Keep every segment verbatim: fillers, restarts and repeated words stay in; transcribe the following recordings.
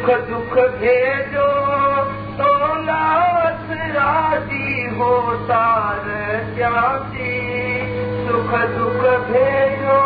सुख दुख भेजो तो नाथ राजी होता जाती, सुख दुख भेजो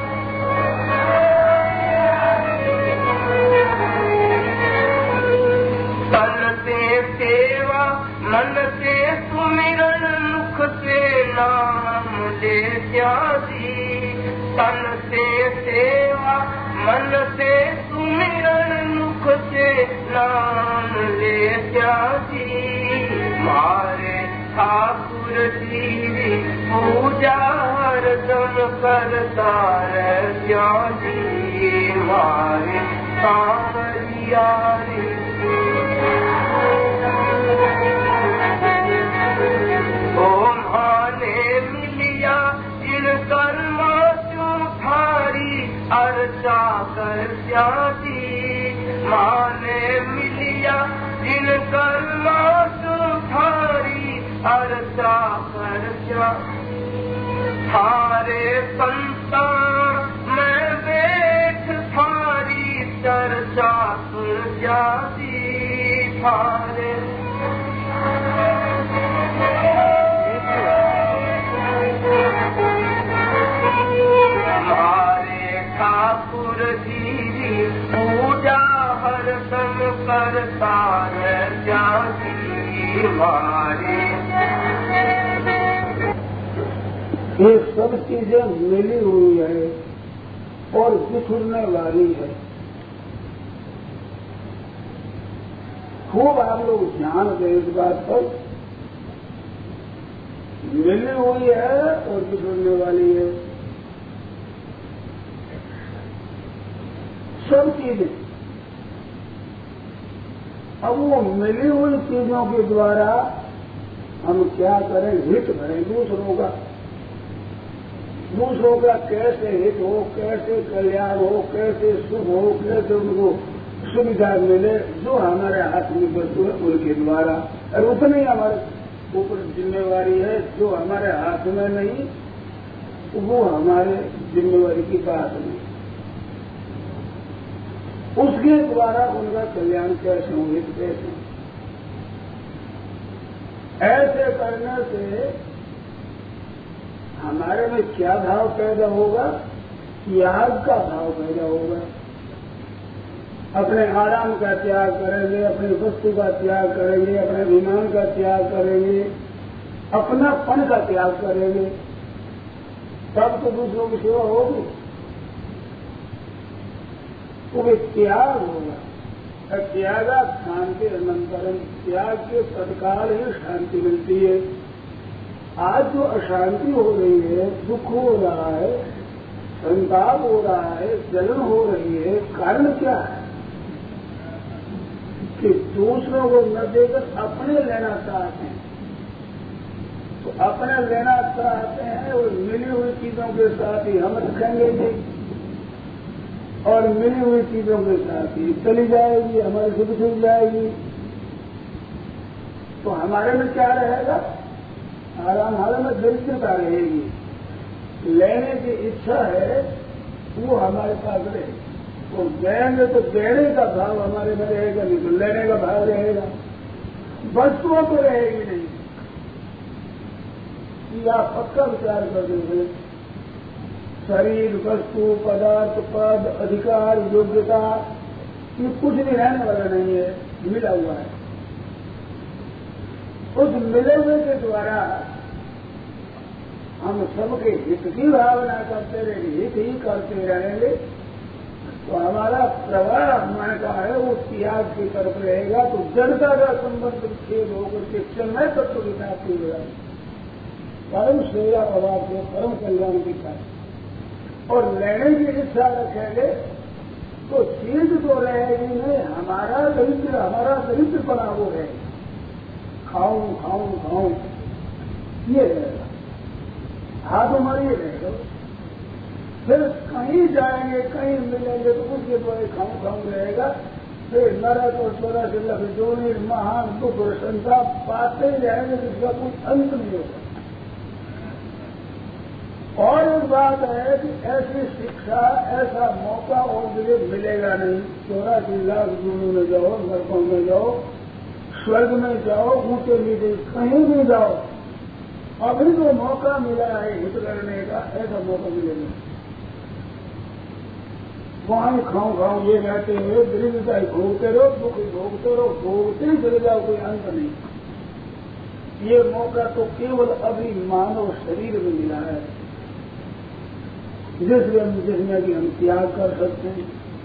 तन से सेवा मन से सुमिरन मुख से नाम ले त्यागी, तन से सेवा मन से सुमिरन मुख से नाम ले त्यागी, मारे ठाकुर जी पूजा हरदम करता त्यागी, मारे सांवरियारी अर्चा कर त्यागी, माने मिलिया जिन कर्मा सुधारी अर्चा कर त्यागी, थारे संता मैं बैठ थारी चर्चा सुन जाती, थारे ठाकुर जी पूजा हरदम करता है त्यागी, मारे ये सब चीजें मिली हुई है और बिखरने वाली है। खूब आप लोग ध्यान दें इस बात पर, मिली हुई है और बिखरने वाली है सब चीजें। अब वो मिली हुई चीजों के द्वारा हम क्या करें, हित करें दूसरों का, दूसरों का कैसे हित हो, कैसे कल्याण हो, कैसे सुख हो, कैसे उनको सुविधा मिले, जो हमारे हाथ में वस्तु है उनके द्वारा। और उतनी हमारे ऊपर जिम्मेवारी है, जो हमारे हाथ में नहीं वो हमारे जिम्मेवारी की बात नहीं, उसके द्वारा उनका कल्याण कैसे हो, हित कैसे। ऐसे करने से हमारे में क्या भाव पैदा होगा, त्याग का भाव पैदा होगा। अपने आराम का त्याग करेंगे, अपनी वस्तु का त्याग करेंगे, अपने अभिमान का त्याग करेंगे, अपनापन का त्याग करेंगे, तब तो दूसरों की सेवा होगी, वो भी त्याग होगा। त्यागा शांति अनंतरम, त्याग के तत्काल ही शांति मिलती है। आज जो अशांति हो रही है, दुख हो रहा है, संताप हो रहा है, जलन हो रही है, कारण क्या है कि दूसरों को न देकर अपने लेना चाहते हैं। तो अपने लेना चाहते हैं और मिली हुई चीजों के साथ ही हम रखेंगे जी, और मिली हुई चीजों के साथ ही चली जाएगी, हमारी सुख छूट जाएगी। तो हमारे में क्या रहेगा, आराम हाल में दरिद्रता रहेगी। लेने की इच्छा है वो हमारे पास रहेगी, वो देंगे तो देने का भाव हमारे में रहेगा, नहीं तो लेने का भाव रहेगा। वस्तुओं तो रहेगी नहीं। या पक्का विचार कर देंगे, शरीर, वस्तु, पदार्थ, पद, अधिकार, योग्यता, ये कुछ भी रहने वाला नहीं है, मिला हुआ है। उस मिले हुए के द्वारा हम सबके हित की भावना करते रहेंगे, हित ही करते रहेंगे, तो हमारा प्रवाह मन का है वो त्याग की तरफ रहेगा। तो जड़ता का संबंध खेद होकर के चलना तत्व की प्राप्ति हो जाएगी, परम सेवा पदार्थ को परम कल्याण की प्राप्ति। और लेने की इच्छा रखेंगे तो चीज तो रहेगी नहीं, हमारा दरिद्र, हमारा दरिद्र बना वो है, खाऊं खाऊं खाऊं ये रहेगा, हाथ हमारी ये रहेगा। फिर कहीं जाएंगे, कहीं मिलेंगे तो उसके द्वारा खाऊं खाऊं रहेगा। फिर नरक और स्वर्ग से लग जोनी महान दुख और संताप पाते ही जाएंगे, जिसका कोई अंत नहीं होगा। और एक बात है कि ऐसी शिक्षा, ऐसा मौका और जगह मिलेगा नहीं। चौरासी लाख गुरु में जाओ, नरकों में जाओ, स्वर्ग में जाओ, ऊंचे नीचे कहीं भी जाओ, अभी जो मौका मिला है हित करने का, ऐसा मौका मिलेगा। वहां खाऊं खाऊं ये रहते हुए दरिद्रता भोगते रहो, दुख भोगते रहो, भोगते ही चले जाओ, कोई अंत नहीं। ये मौका तो केवल अभी मानव शरीर में मिला है, जिसमें जिसमें कि हम त्याग कर सकते हैं।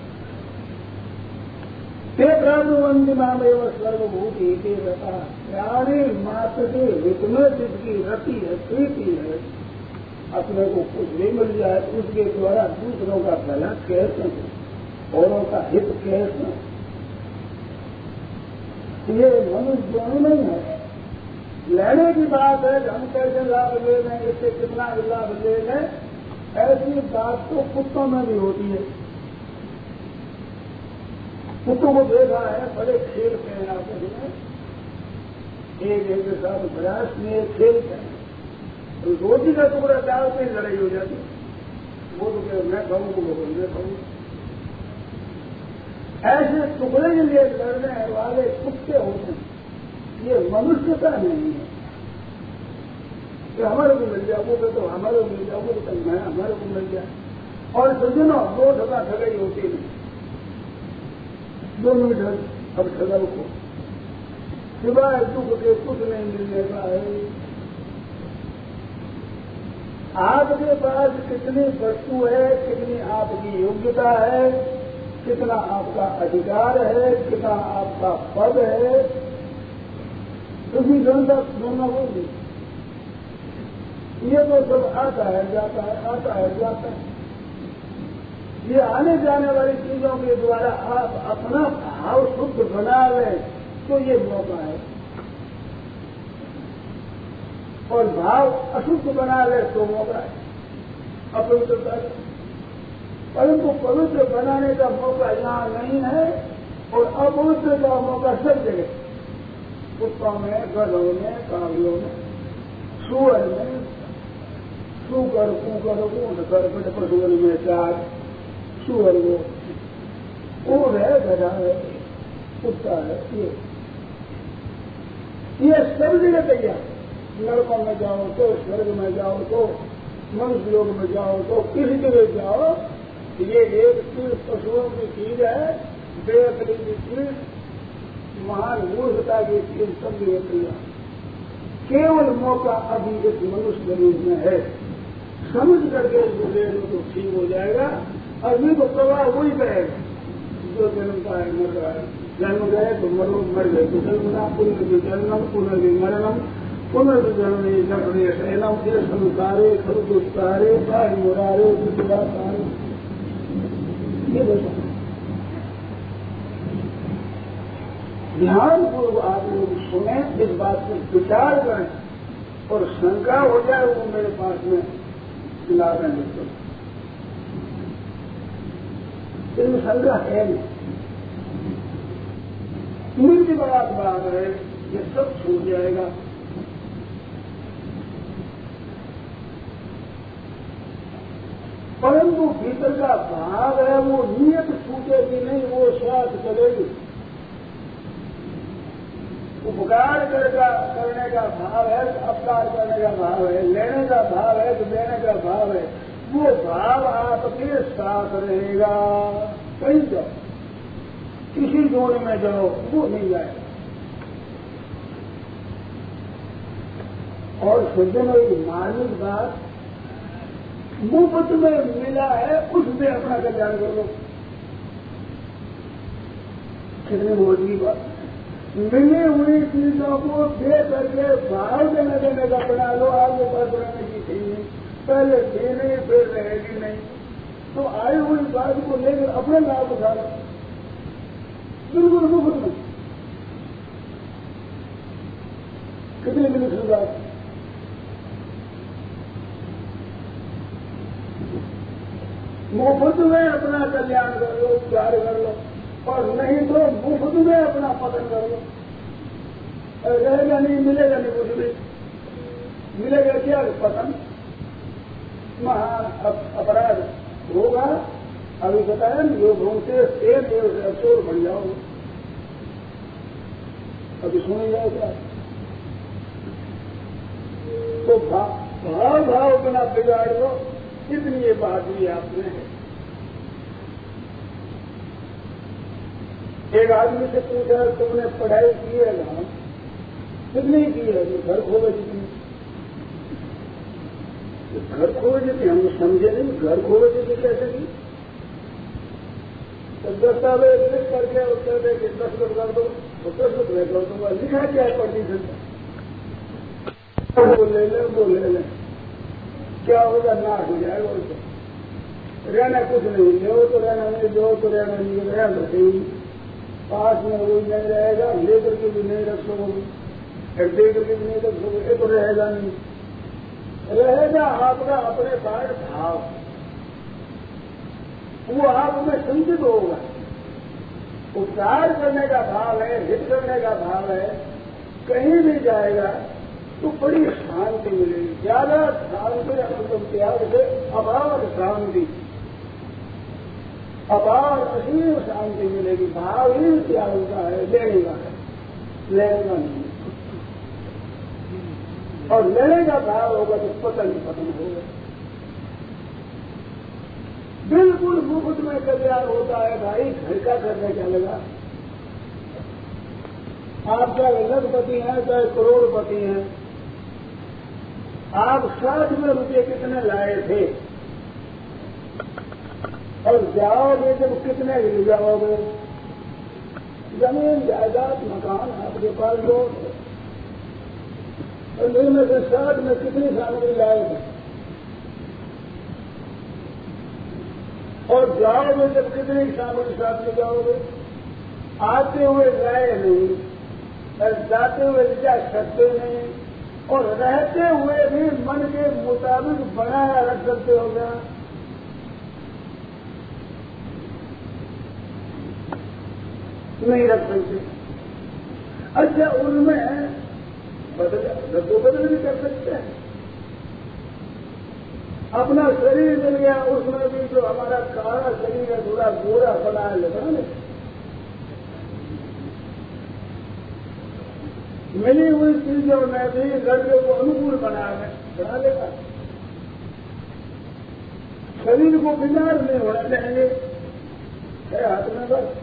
ते प्राणुवंदिमा एवं सर्वभूति के रता प्राणी मात्र के हित में जिसकी रति है, प्रीति है, अपने को कुछ भी मिल जाए उसके द्वारा दूसरों का भला कैसे, औरों का हित कैसे, ये मनुष्य दोनों नहीं है। लेने की बात है, हम कैसे लाभ ले लें, इससे कितना लाभ ले लें, ऐसी बात तो कुत्तों में भी होती है। कुत्तों को देखा है, बड़े खेलते हैं आपस में, एक एक के साथ प्रयास में खेलते हैं, रोटी का टुकड़ा डालते ही लड़ाई हो जाती। वो तो क्या मैं खाऊं, वो मैं खाऊं। ऐसे टुकड़े के लिए लड़ने वाले कुत्ते होते हैं, ये मनुष्यता नहीं है कि हमारे को मिल जाए, वो तो हमारे को मिल जाए, वो तो मैं हमारे को मिल जाए। और सज्जनों, दो ठगा ठगाई होती नहीं, दोनों में ठग। अब ठगल को सिवाय दुख के कुछ नहीं मिलने का है। आपके पास कितनी वस्तु है, कितनी आपकी योग्यता है, कितना आपका अधिकार है, कितना आपका पद है, उसकी जनता दोनों होगी। ये तो सब आता है जाता है, आता है जाता है। ये आने जाने वाली चीजों के द्वारा आप अपना भाव शुद्ध बना लें तो ये मौका है, और भाव अशुद्ध बना ले तो मौका है अपवित्रता। परंतु पवित्र बनाने का मौका यहाँ नहीं है, और अपवित्र का मौका सब जगह, कुत्तों में, गधों में, कावलियों में, सुअर में, सुकर कुकर ऊंट कर बड़े पशुओं में चार, सुअर वो ऊंट है, गधा है, कुत्ता है, ये ये सब जगह तैयार। नरकों में जाओ तो, स्वर्ग में जाओ तो, मनुष्य लोक में जाओ तो, किसी जगह जाओ, ये एक चीज पशुओं की चीज है, बेअकली की चीज, महान मूर्खता की चीज, सब जगह तैयार। केवल मौका अभी इस मनुष्य शरीर में है, समझ करके इसको ले लो तो ठीक हो जाएगा। अभी तो प्रवाह वही करेगा, जो जन्मता है मर रहा है, जन्म गए तो मरो, मर गए तो जन्मना, पुनर्विजन्म पुनर्विमरणम पुनर्विजन्म नरणे शयनम ये संसारे खरु दुष्कारे बाहि मुरारे दुष्टारे। ये बता ध्यान पूर्व आप लोग सुने, इस बात पर विचार करें, और शंका हो जाए वो मेरे पास में दिला दें। इसमें शंका है नहीं, की बात बात है, ये सब छूट जाएगा। परंतु भीतर का भाव है, वो नियत छूटेगी नहीं, वो श्वास चलेगी। उपकार करने करने का भाव है, अपकार करने का भाव है, लेने का भाव है तो देने का भाव है, वो भाव आपके साथ रहेगा। कहीं जाओ, किसी जोड़ में जाओ, वो नहीं जाएगा। और सज्जनों, एक मार्मिक बात, मुफ्त में मिला है, उसमें अपना कल्याण कर लो। कितनी मोटी बात। मिली हुई चीजों को दे करके भाव देने देने का बना लो, आगे बढ़ बढ़ने की थी नहीं, पहले देने फिर रहेगी नहीं, तो आई हुई बात को लेकर अपने लाभ उठा लो, बिल्कुल मुफ्त में। कितनी मिली शुरुआत, मुफ्त में अपना कल्याण कर लो, उपचार कर लो, और नहीं तो मुफ्त में अपना पतन कर लो। रहेगा नहीं, मिलेगा नहीं, कुछ भी मिलेगा क्या? पतन। महान अपराध होगा। अभी बताया न, योग से शेर से चोर बन जाओ। अभी सुनी जाए क्या? तो भाव भाव बिना बिगाड़ दो, इतनी ये बात भी आपने है। एक आदमी से पूछा तुमने पढ़ाई की है ना? कितनी की है? घर खोलो जितनी। घर खोलो जितनी हम समझे नहीं, घर खोलो जितनी कैसे की? तो दस्तावेज लिख करके उत्तर दे कि दस्तखत कर दो, तो दस्तखत मैं कर दूंगा। लिखा क्या है परमिशन? वो ले ले वो ले ले, क्या होगा? नाश हो जाएगा। उसको रहना कुछ नहीं, ले तो रहना नहीं, दो तो रहना नहीं, रहना रखेगी। पास में वो नहीं रहेगा, लेकर के भी नहीं रख सकोगे, दे करके भी नहीं रख सकोगे, ये तो रहेगा नहीं। रहेगा आपका अपने पास भाव, वो आप में संचित होगा। उपकार करने का भाव है, हित करने का भाव है, कहीं भी जाएगा तो बड़ी शांति मिलेगी। ज्यादा शांति अनंत त्याग से अपार शांति, अपार असीम शांति मिलेगी। भाव ही त्याग का है, लेने का है, लेने का नहीं। और लेने का भाव होगा तो पतन पतन होगा। बिल्कुल मुफ्त में कल्याण होता है भाई, घर का करने क्या लगा? आप चाहे लखपति हैं चाहे करोड़पति हैं, आप साठ में रुपये कितने लाए थे और जाओगे जब कितने ले जाओगे? जमीन जायदाद मकान आपके पास लो, और में से साठ में कितनी सामग्री लाए थे? और जाओगे जब कितनी सामग्री साथ में जाओगे? आते हुए गए नहीं, और जाते हुए जा सकते नहीं, और रहते हुए भी मन के मुताबिक बनाया रख सकते हो क्या? नहीं रख सकते। अच्छा, उनमें बदल रद्दो बदल भी कर सकते हैं। अपना शरीर मिल गया, उसमें भी जो हमारा काला शरीर है थोड़ा गोरा बना लेगा ना, मिली हुई चीजों में भी लड़के को अनुकूल बना बना लेगा। शरीर को बीमार नहीं होना चाहिए है हाथ में बस।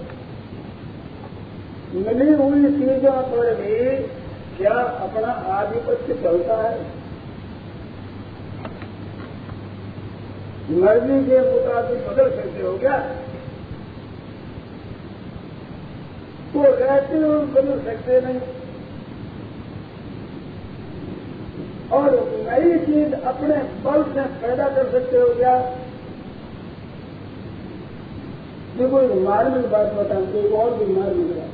मिली हुई चीजों पर भी क्या अपना आधिपत्य चलता है? मर्जी के मुताबिक बदल सकते हो क्या? तो रहते हुए बदल सकते नहीं। और नई चीज अपने बल से पैदा कर सकते हो क्या? ये कोई मार्मिक बात बताऊं, कोई और भी मार्मिक बात।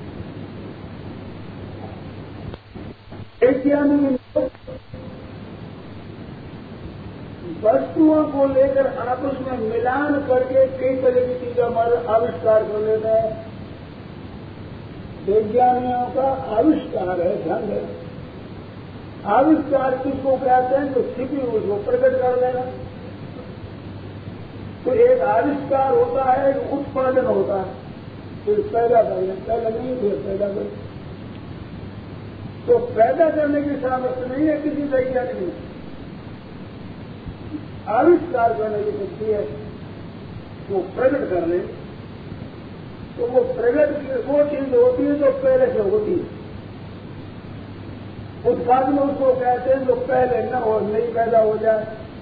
वैज्ञानिक वस्तुओं को लेकर आपस में मिलान करके कई तरह की चीजें हमारे आविष्कार कर लेते हैं। वैज्ञानिकों का आविष्कार है, ध्यान देना। आविष्कार किसको कहते हैं? तो छिपी उसको प्रकट कर देना। तो एक आविष्कार होता है, एक उत्पादन होता है, फिर पैदा करना। पहले नहीं फिर पैदा कर, तो पैदा करने की सामर्थ्य नहीं है किसी वैज्ञानिक में, आविष्कार करने की शक्ति है। वो प्रकट कर ले तो वो प्रकट वो चीज होती है जो पहले से होती है। उत्पादन उसको कहते हैं जो पहले न हो, नहीं पैदा हो जाए।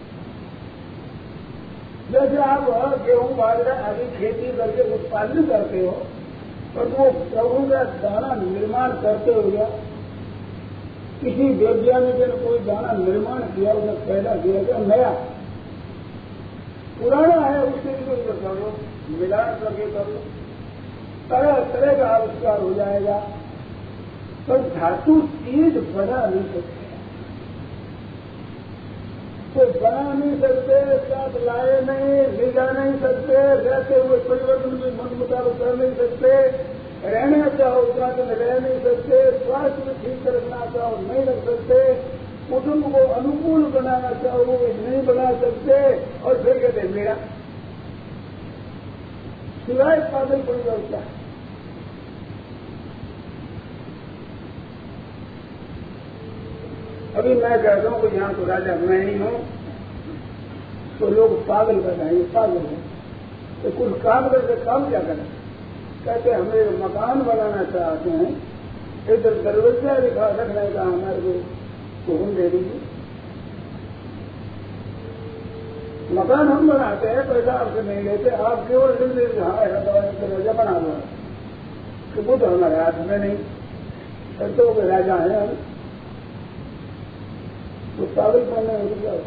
जैसे आप गेहूं बाजरा आदि खेती करके उत्पादन करते हो, तो वो गेहूं का दाना निर्माण करते हो गया। किसी वैज्ञानिक ने कोई दाना निर्माण किया, उसने पैदा किया गया नया, पुराना है उसके लिए कर लो, मिलान करके कर लो, तरह तरह का आविष्कार हो जाएगा। तो धातु चीज बना नहीं सकते, तो बना नहीं सकते, साथ लाए नहीं, ले जा नहीं सकते, रहते हुए परिवर्तन भी मन मुताबिक कर नहीं सकते, रहना चाहो साथ में रह नहीं सकते, स्वास्थ्य में ठीक रखना चाहो नहीं रख सकते, कुटुंब को अनुकूल बनाना चाहो नहीं बना सकते, और फिर कहते हैं मेरा सिवाय पागल परिवर्तन। अभी मैं कहता हूं कि यहां तो राजा मैं ही हूं, तो लोग पागल बताएंगे, पागल है तो कुछ काम करके काम क्या करें? कहते हम एक मकान बनाना चाहते हैं, इधर दरवाजा लिखा रखने का हमारे को हुक्म दे दीजिए। मकान हम बनाते हैं, पैसा आपसे नहीं लेते, आप केवल दरवाजा बना दो, कि वो तो हमारे हाथ में नहीं, तो वो राजा है हम, तो पागल करने हो गया।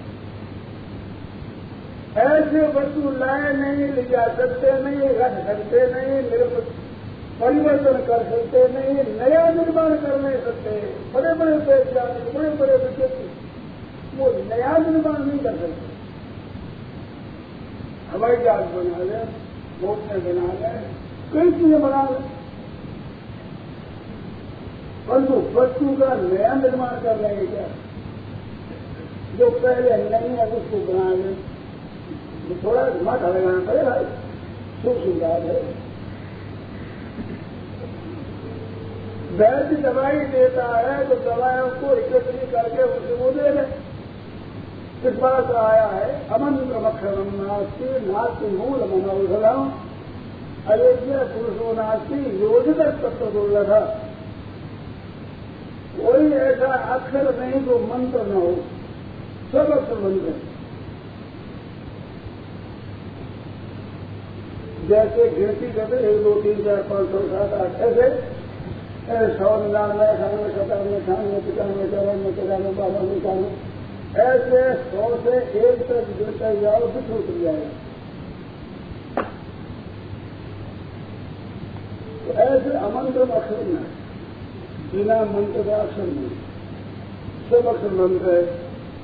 ऐसे वस्तु लाए नहीं, ले जा सकते नहीं, रख सकते नहीं, मेरे परिवर्तन कर सकते नहीं, नया निर्माण कर नहीं सकते। बड़े बड़े वैज्ञानिक, बड़े बड़े विज्ञानी वो नया निर्माण नहीं कर सकते। हवाई जहाज बना लें, बोटें बना लें, कई चीजें बना लें, परंतु वस्तु का नया निर्माण कर रहे हैं क्या? जो पहले नहीं है उसको बना लें, थोड़ा माथा लगाना पड़े भाई, सुख सुविधा है। वैद्य दवाई देता है तो दवाइयों को एकत्रित करके उसे वो दे दें। इस बार से आया है अमंत्र मक्षरम नास्ती नास्ती मूल मनोधरम अयोध्या पुरुषो नास्ती योजित तत्व दुर्लभ। कोई ऐसा अक्षर नहीं जो मंत्र न हो, सब अक्षर मंत्र है। जैसे गिनती करते एक दो तीन चार पांच छह सात आठ ऐसे सौ निन्यानवे अठानवे सतानवे अठानवे पिचानवे चौरानवे तिरानवे बानवे इक्यानवे ऐसे सौ से एक तक गिनते जाओ तो छूट जाएगा। तो ऐसे अमंत्र अक्षर न बिना मंत्र का अक्षर नहीं, सब अक्षर मंत्र है।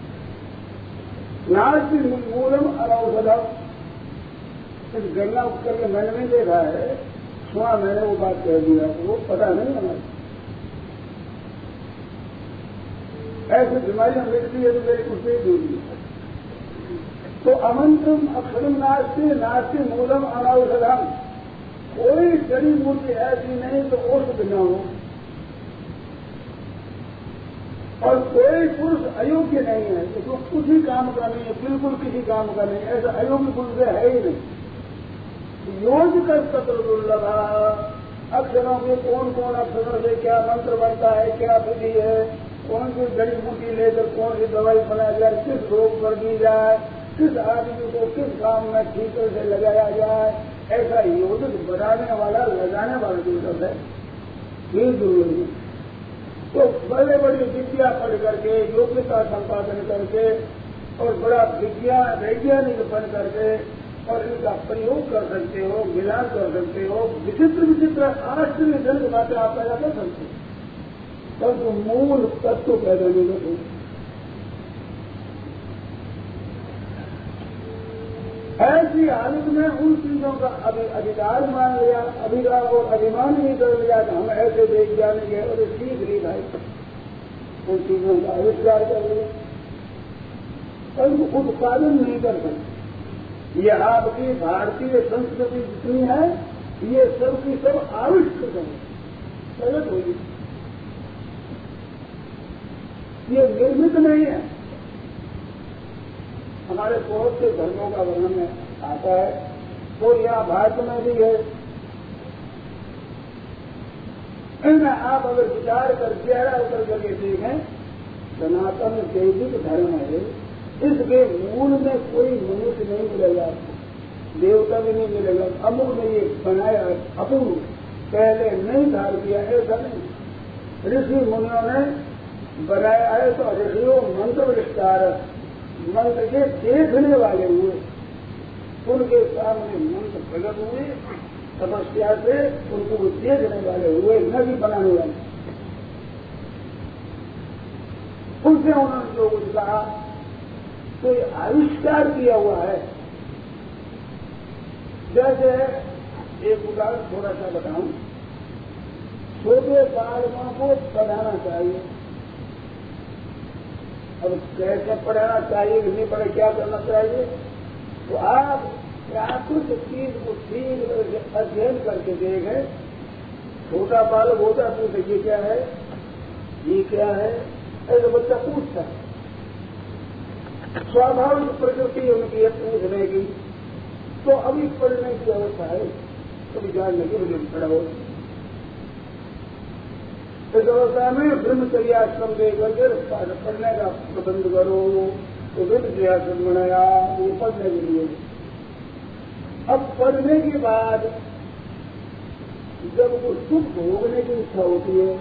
नास्ति मूलम अनौषधम, इस गणना करके मैंने नहीं देखा है, सुना मैंने वो बात कह दिया, वो पता नहीं हमारे। ऐसी बीमारियां मिलती है तो मेरी कुछ नहीं दूरी। तो अमंत्रम अक्षरम नास्ति नास्ति मूलम अनौषधम, कोई जड़ी बूटी ऐसी नहीं तो औषध न हो, और कोई पुरुष अयोग्य नहीं है तो कुछ ही काम का नहीं है, बिल्कुल किसी काम का नहीं, ऐसा अयोग्य पुरुष है ही नहीं। योग का तत्व दुर्लभ, अक्षरों के कौन कौन अक्षरों से क्या मंत्र बनता है, क्या विधि है, कौन सी जड़ी बूटी लेकर कौन सी दवाई बनाई जाए, किस रोग पर दी जाए, किस आदमी को किस काम में ठीक से लगाया जाए, ऐसा योग बनाने वाला लगाने वाला दुर्लभ है, ये दुर्लभ है। तो बड़े बड़ी विद्या पढ़ करके योग्यता संपादन करके और बड़ा विज्ञान वैज्ञानिक बन करके और इनका प्रयोग कर सकते हो, मिलान कर सकते हो, विचित्र विचित्र आश्चर्यजनक बातें आप पैदा कर सकते हो, परंतु मूल तत्व पैदा नहीं कर सकते। ऐसी हालत में उन चीजों का अधिकार मान लिया, अधिकार और अभिमान नहीं कर लिया कि हम ऐसे वैज्ञानिक है और सीख ली भाई, उन चीजों का आविष्कार कर लिया, परंतु उत्पादन नहीं कर सकते। ये आपकी भारतीय संस्कृति जितनी है ये सब की सब आविष्कृत है, गलत होगी, ये निर्मित नहीं है। हमारे बहुत से धर्मों का वर्णन आता है और यहाँ भारत में भी है। इनमें आप अगर विचार कर गहरा उतर करके देखें, सनातन जैविक धर्म है, इसके मूल में कोई मनुष्य नहीं मिलेगा आपको, देवता भी नहीं मिलेगा, अमूल ने ये बनाया अपूर्व, पहले नहीं धार किया, ऐसा नहीं। ऋषि मुनियों ने बनाया है तो ऋषियों मंत्र विस्तार, मंत्र के देखने वाले हुए, उनके सामने मंत्र प्रकट हुए, तपस्या से उनको देखने वाले हुए, न भी बनाने वाले। उनसे उन्होंने जो कुछ कहा तो ये आविष्कार किया हुआ है। जैसे एक उदाहरण थोड़ा सा बताऊं, छोटे बालकों को पढ़ाना चाहिए, अब कैसे पढ़ना चाहिए नहीं पढ़े, क्या करना चाहिए? तो आप प्राकृत चीज को ठीक अध्ययन करके देखें। छोटा बालक होता है पूछे ये क्या है, ये क्या है, ऐसे बच्चा पूछता है। स्वाभाविक प्रकृति उनकी है पूछने की। तो अभी पढ़ने की अवस्था है, कभी जानने की मुझे खड़ा हो। इस अवस्था में ब्रह्मचर्याश्रम देकर के पढ़ने का प्रबंध करो। तो ब्रह्मचर्याश्रम बनाया वो पढ़ने के लिए। अब पढ़ने के बाद जब वो सुख भोगने की इच्छा होती है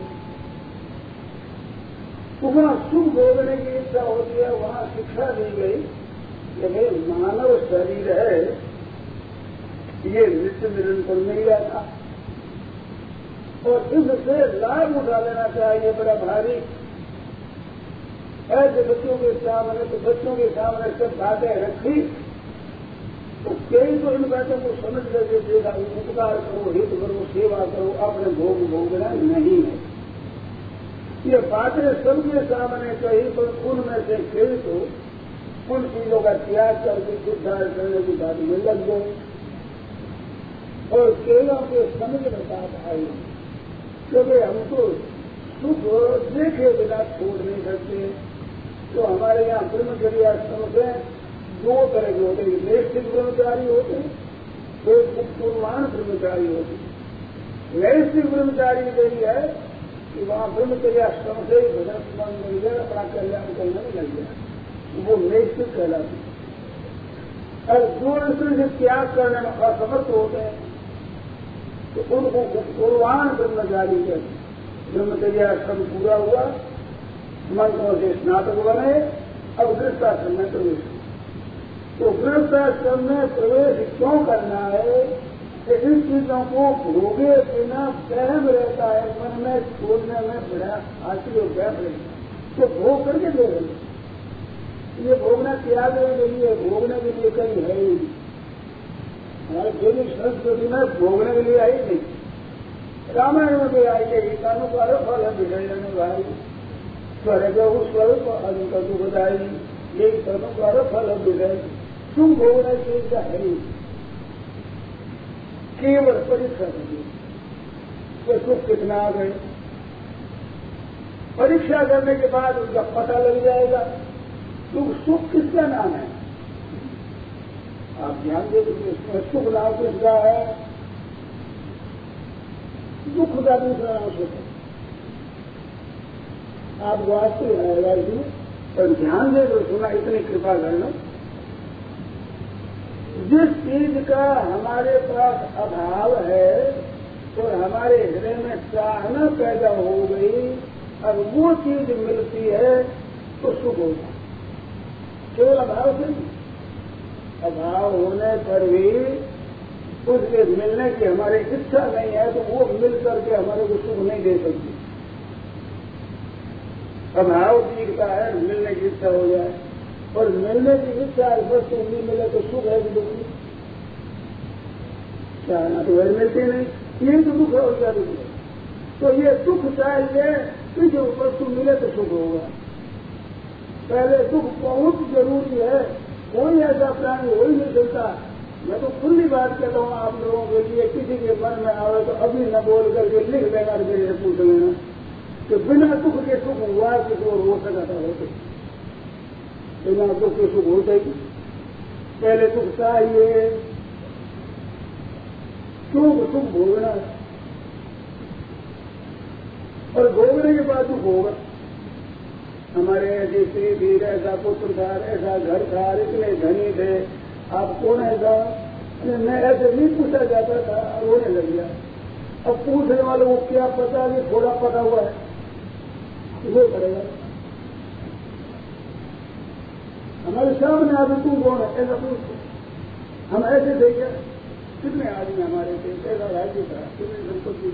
तो वहां सुख भोगने की इच्छा होती है, वहां शिक्षा दी गई कि भाई मानव शरीर है, ये नित्य निरंतर नहीं रहता और इससे लाभ उठा लेना चाहिए बड़ा भारी। ऐसे बच्चों के सामने तो बच्चों के सामने सब बातें रखी तो कई तो इन बातों को समझ करके देखा उपकार करो, हित करो, सेवा करो, अपने भोग भोगना नहीं है। ये बातें सबके सामने कही तो उनमें से कई तो उन चीजों का त्याग करके सिद्धार्थ करने की बात में लग गए और केलों के समझ में बात आई क्योंकि हम तो सुख देखे बिना छोड़ नहीं सकते। तो हमारे यहाँ ब्रह्मचर्याश्रम से दो तरह के होते हैं, नैष्ठिक ब्रह्मचारी होते हैं, एक पूर्वान ब्रह्मचारी होते हैं। नैष्ठिक ब्रह्मचारी यही है कि वहां ब्रह्मचर्याश्रम से भजन स्मरण मिल गया, अपना कल्याण करने में लग गया, वो नैष्ठिक कहलाते हैं। और जो इसमें से त्याग करने में असमर्थ होते हैं तो उनको पूर्वान ब्रह्मचारी कहते हैं। ब्रह्मचर्याश्रम पूरा हुआ, मंत्रों से स्नातक बने, अब गृहस्थाश्रम में प्रवेश। तो गृहस्थाश्रम में प्रवेश क्यों करना है कि इन चीजों को भोगे बिना सहम रहता है, मन में छोड़ने में बड़ा आशी और बैठ रहता। तो भोग करके दे रहे ये भोगना त्यागने के लिए, भोगने के लिए कहीं है ही। हमारे वैदिक संस्कृति में भोगने के लिए आई नहीं। रामायण में भी आई है, गीतानुसार फल है विजय भाई स्वर्ग स्वरूप अधिक दुखदायी, यही तनुसार फल विजय। तुम भोगने की इच्छा है ही, केवल परीक्षा करिए तो सुख कितना आ गए। परीक्षा करने के बाद उनका पता लग जाएगा सुख सुख किसका नाम है। आप ध्यान दे इसमें सुख नाम किसका है, दुख का दूसरा नाम सुख है। आप वास्तव आएगा इसमें, पर ध्यान दे तो सुना, इतनी कृपा करना। जिस चीज का हमारे पास अभाव है और हमारे हृदय में चाहना पैदा हो गई, अब वो चीज मिलती है तो सुख होगा। केवल अभाव से नहीं, अभाव होने पर भी उसके मिलने की हमारी इच्छा नहीं है तो वो मिल करके हमारे को सुख नहीं दे सकती। अभाव दिखता है, मिलने की इच्छा हो जाए और मिलने की इच्छा वस्तु नहीं मिले तो सुख है कि दुख नहीं। चाहना तो वह मिलती नहीं, यही तो दुख हो गया। दुख तो ये दुख चाहिए कि जो वस्तु मिले तो सुख होगा। पहले दुख बहुत जरूरी है, कोई ऐसा प्राणी हो ही नहीं सकता। मैं तो खुली बात कहता हूँ आप लोगों के लिए, किसी के मन में आवे तो अभी न बोल करके लिख देना, मेरे से पूछ लेना कि बिना दुख के सुख हुआ किसी और हो सकता होते, बिना दुख के सुख होता ही। पहले दुख चाहिए, सुख सुख भोगना और भोगने के बाद दुख होगा। हमारे ऐसे स्त्री थी, ऐसा पुत्र था, ऐसा घर था, इतने धनी थे, आप कौन ऐसा? मैं ऐसे नहीं पूछा जाता था, रोने लग गया। अब पूछने वालों को क्या पता कि थोड़ा पता हुआ है, वो करेगा। हमारे सामने आदमी तू कौन है ऐसा पूछते, हम ऐसे थे क्या? कितने आदमी हमारे थे, ऐसा राज्य था, कितनी संपत्ति।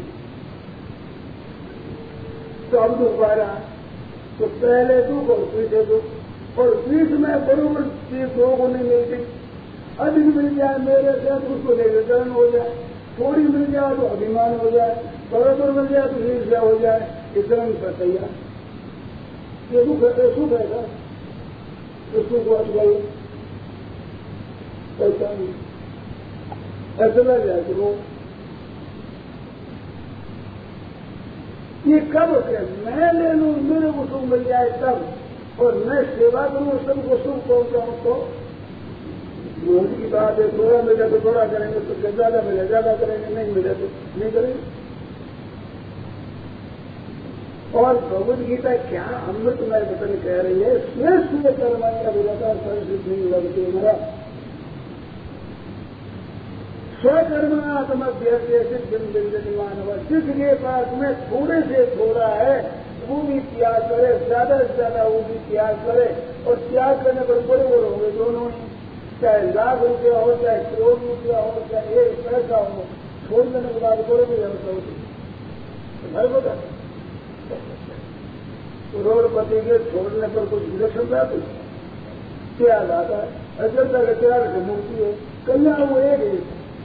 तो अब दुख पा रहा, तो पहले दुख और पीछे दुख, और बीच में बरोबर चीज दो को नहीं मिलती। अधिक मिल जाए मेरे से तो उसको लेकर जलन हो जाए, थोड़ी मिल जाए तो अभिमान हो जाए, बराबर मिल जाए तो ईर्ष्या हो जाए, ये जलन पर तैयार। ये दुख है, सुख है सर, उसको पहुंच गई ऐसा नहीं, ऐसा लग जाए कि वो ये कब है मैं ले लूं मेरे को सुख मिल जाए तब, और मैं सेवा करूं सबको सुख पहुंचाऊं तो मोदी की बात है, थोड़ा मिले तो थोड़ा करेंगे, तो ज्यादा मिले ज्यादा करेंगे, नहीं मिले तो नहीं करेंगे। और भगवद गीता क्या अमृतमय वचन कह रही है, श्रेष्ठ कर्माणी अभिरता संस्कृत नहीं लगती मेरा स्वकर्मात्मक मानव, जिसके पास में थोड़े से थोड़ा है वो भी त्याग करे, ज्यादा से ज्यादा वो भी त्याग करे, और त्याग करने पर बड़े बड़े होंगे दोनों ही, चाहे लाख रुपया हो, चाहे करोड़ रुपया हो, चाहे एक पैसा हो, छोड़ देने के बाद बड़े भी व्यवस्था होती है। बता करोड़पति के छोड़ने पर कुछ विलक्षण आती त्याग आता है, अजंता का त्याग से मुक्ति है, कल्याण वो एक है।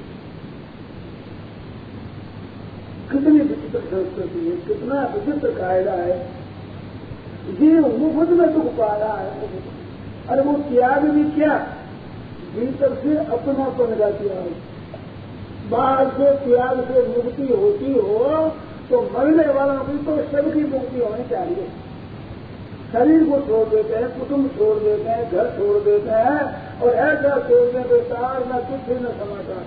कितनी विचित्र संस्कृति है, कितना विचित्र कायदा है, ये वो खुद में दुख पा रहा है। अरे वो त्याग भी क्या, भीतर से अपनापन का त्याग, बाहर से त्याग से मुक्ति होती हो तो मरने वालों की तो सबकी मुक्ति होनी चाहिए। शरीर को छोड़ देते हैं, कुटुंब छोड़ देते हैं, घर छोड़ देते हैं, और ऐसा छोड़ते हैं बेकार न कुछ न समाचार,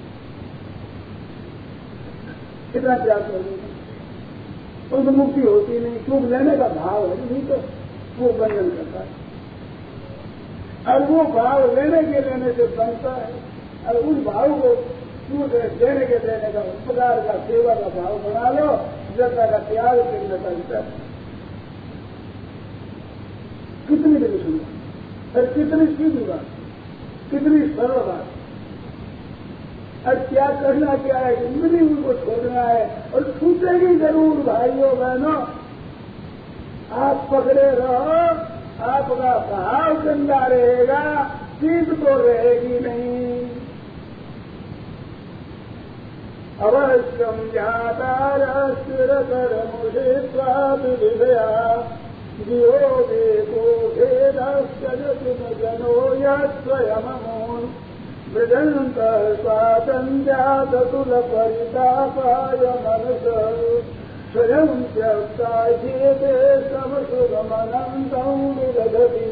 कितना त्याग कर देते हैं, उनको मुक्ति होती नहीं। सुख लेने का भाव है नहीं तो वो बंधन करता है, और वो भाव लेने के लेने से बनता है, और उस भाव को देने के देने का उपकार का सेवा का भाव बना लो, जगता का त्याग करने का विचार। कितनी बड़ी सुंदर और कितनी सीधी बात, कितनी सरल बात। और क्या करना क्या है, जिंदगी उनको छोड़ना है, और छूटेगी जरूर भाइयों बहनों, आप पकड़े रहो, आपका भाव गंदा रहेगा, चीज तो रहेगी नहीं। अवश्यम जातार स्थिरतर मुझे स्वादिया जियो देखो भेदस्यजन जनो यम मृदंत स्वातंत्र्यातुल परितापाय मनस स्वयं त्यक्ताधीते समसुगमनंतं विदधति।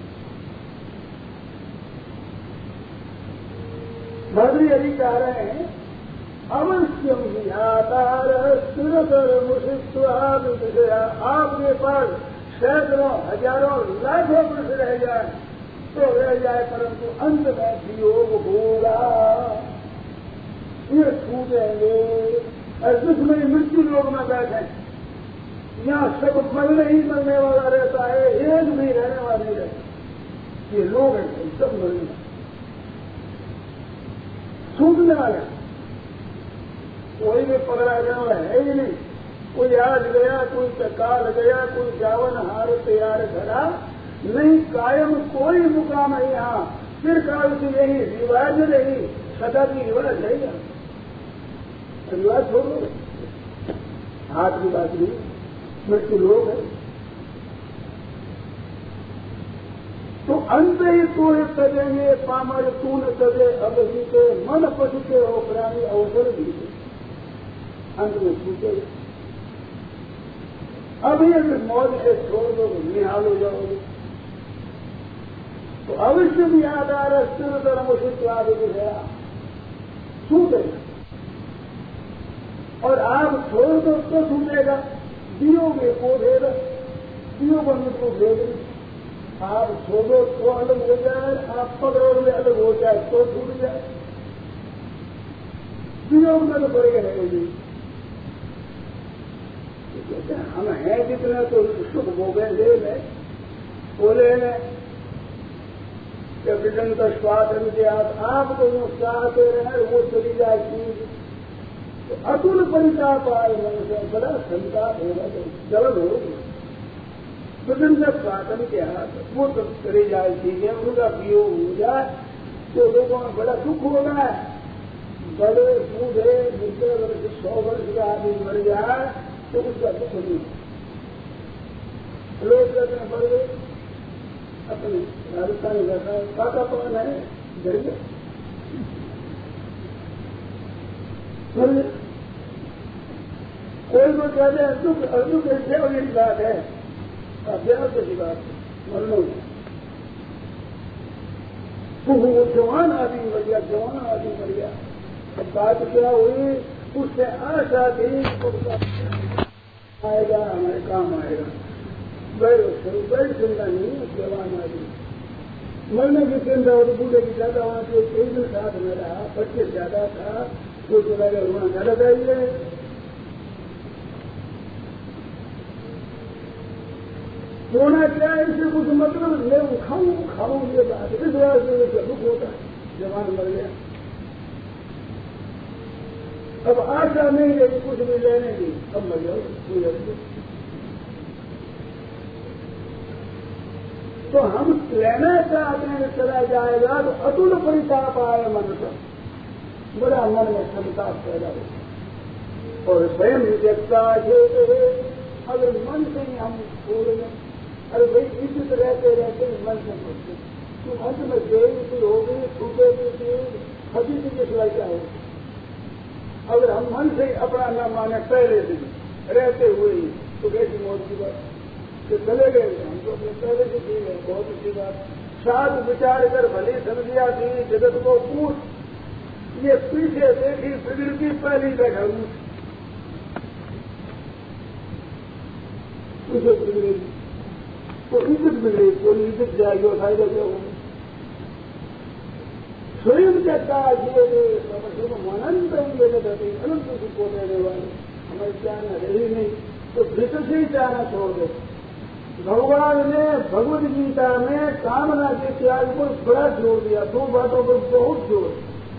भद्री यदि कह रहे हैं अवश्यम ही आकार स्थिरतर मुषित्वा, आपके पास सैकड़ों हजारों लाखों वर्ष रह जाए तो रह जाए, परंतु अंत में वियोग होगा, ये छूटेंगे। और दुश्मनी मृत्यु लोग में बैठे, यहाँ सब मरने ही मरने वाला रहता है, एक भी रहने वाला नहीं रहता। ये लोग हैं सब मरने छूटने वाले, कोई भी पकड़ा जाने वाला है ही नहीं। कोई आज गया, कोई काल गया, कोई जावन हार तैयार करा नहीं, कायम कोई मुकाम है यहाँ, फिर काल की यही रिवाज रही, सदा की रिवाज है यहाँ, रिवाज छोड़ो, हाथ की बात नहीं, मृत्यु लोग है। तो अंत ही तो तजेंगे पामर तू न तजे, अब जीते मन पचते हो प्राणी अवसर जीते, अंत में छूटे। अब ये मौज से छोड़ दो, निहाल हो जाओगे तो अवश्य भी आधार स्थिर धर्म उचित गया छूटेगा, और आप छोड़ दो तो छूटेगा। दियोगे को भेद, दियो बन को भेद, आप छोड़ो तो अलग हो जाए, आप पकड़ो में अलग हो जाए तो छूट जाए, दियोग में तो बड़े रहेगी। हम हैं जितने तो सुख भोगेंगे में बोले विजन का स्वातंत्र आप तो जो चाहते रहे वो चली जाए चीज, तो अतुल परिताप आए मन से बड़ा संताप होगा, तो जलन होगी। विजन का स्वातंत्र वो तो चली जाए चीजें, उनका वियोग हो जाए तो लोगों में बड़ा दुख होना है। बड़े बूढ़े नब्बे वर्ष सौ वर्ष का आदमी मर जाए तो उसका दुख नहीं। लोग कहते हैं बढ़ गए, अपने राजस्थानी भाषा काका पान है डर गया। कोई को कहते हैं अर्जुन अर्जुन कैसे वाली बात है, अभ्यास की बात है, मरनो वो जवान आदमी मर गया, जवान आदमी मर गया। अब बात क्या हुई, उससे आशा थी आएगा हमारे काम आएगा, गए गए चिंता नहीं, जवान आदमी मरने की चिंता और बूढ़े की ज्यादा वहां से एक दिन साथ में रहा, पच्चीस ज्यादा था, वो चला गया वहां ज्यादा चाहिए। होना क्या है, इससे कुछ मतलब मैं उठाऊं खाऊं ये बात, इस वजह से दुख होता है, जवान मर गया। अब आशा नहीं रही कुछ भी लेने की, अब मर जाओ गुजर गए। तो हम लेना चाहते हैं चला जाएगा तो अतुल परिताप आए मन पर, बड़ा मन में संताप पैदा हो और स्वयं जगता है। अगर मन से ही हम छोड़ लें, अरे भाई इज्जत रहते रहते मन से सोचते, तो अंत में देवी होगी छूटेगी चीज खजी की सिलाई क्या होगी। अगर हम मन से अपना न माने पहले दिन रहते हुए ही तो कैसी मौत की बात, तो चले गए हम तो अपने पहले से ठीक है, बहुत अच्छी बात। साथ विचार कर भले समझिया थी जगत को पूछ, ये पीछे देखी प्रकृति पहली बैठा पीछे बिगड़ेगी तो इज्जत बिगड़ेगी, कोई इज्जत जाएगी और फायदा क्या होगा। स्वयं जगता ये अनंत ये बताते अनंत सुख को देने वाले हमारे चाहना रही नहीं, तो भीतर से ही चाहना छोड़ दो। भगवान ने भगवद गीता में कामना के त्याग पर बड़ा जोर दिया, दो बातों पर बहुत जोर।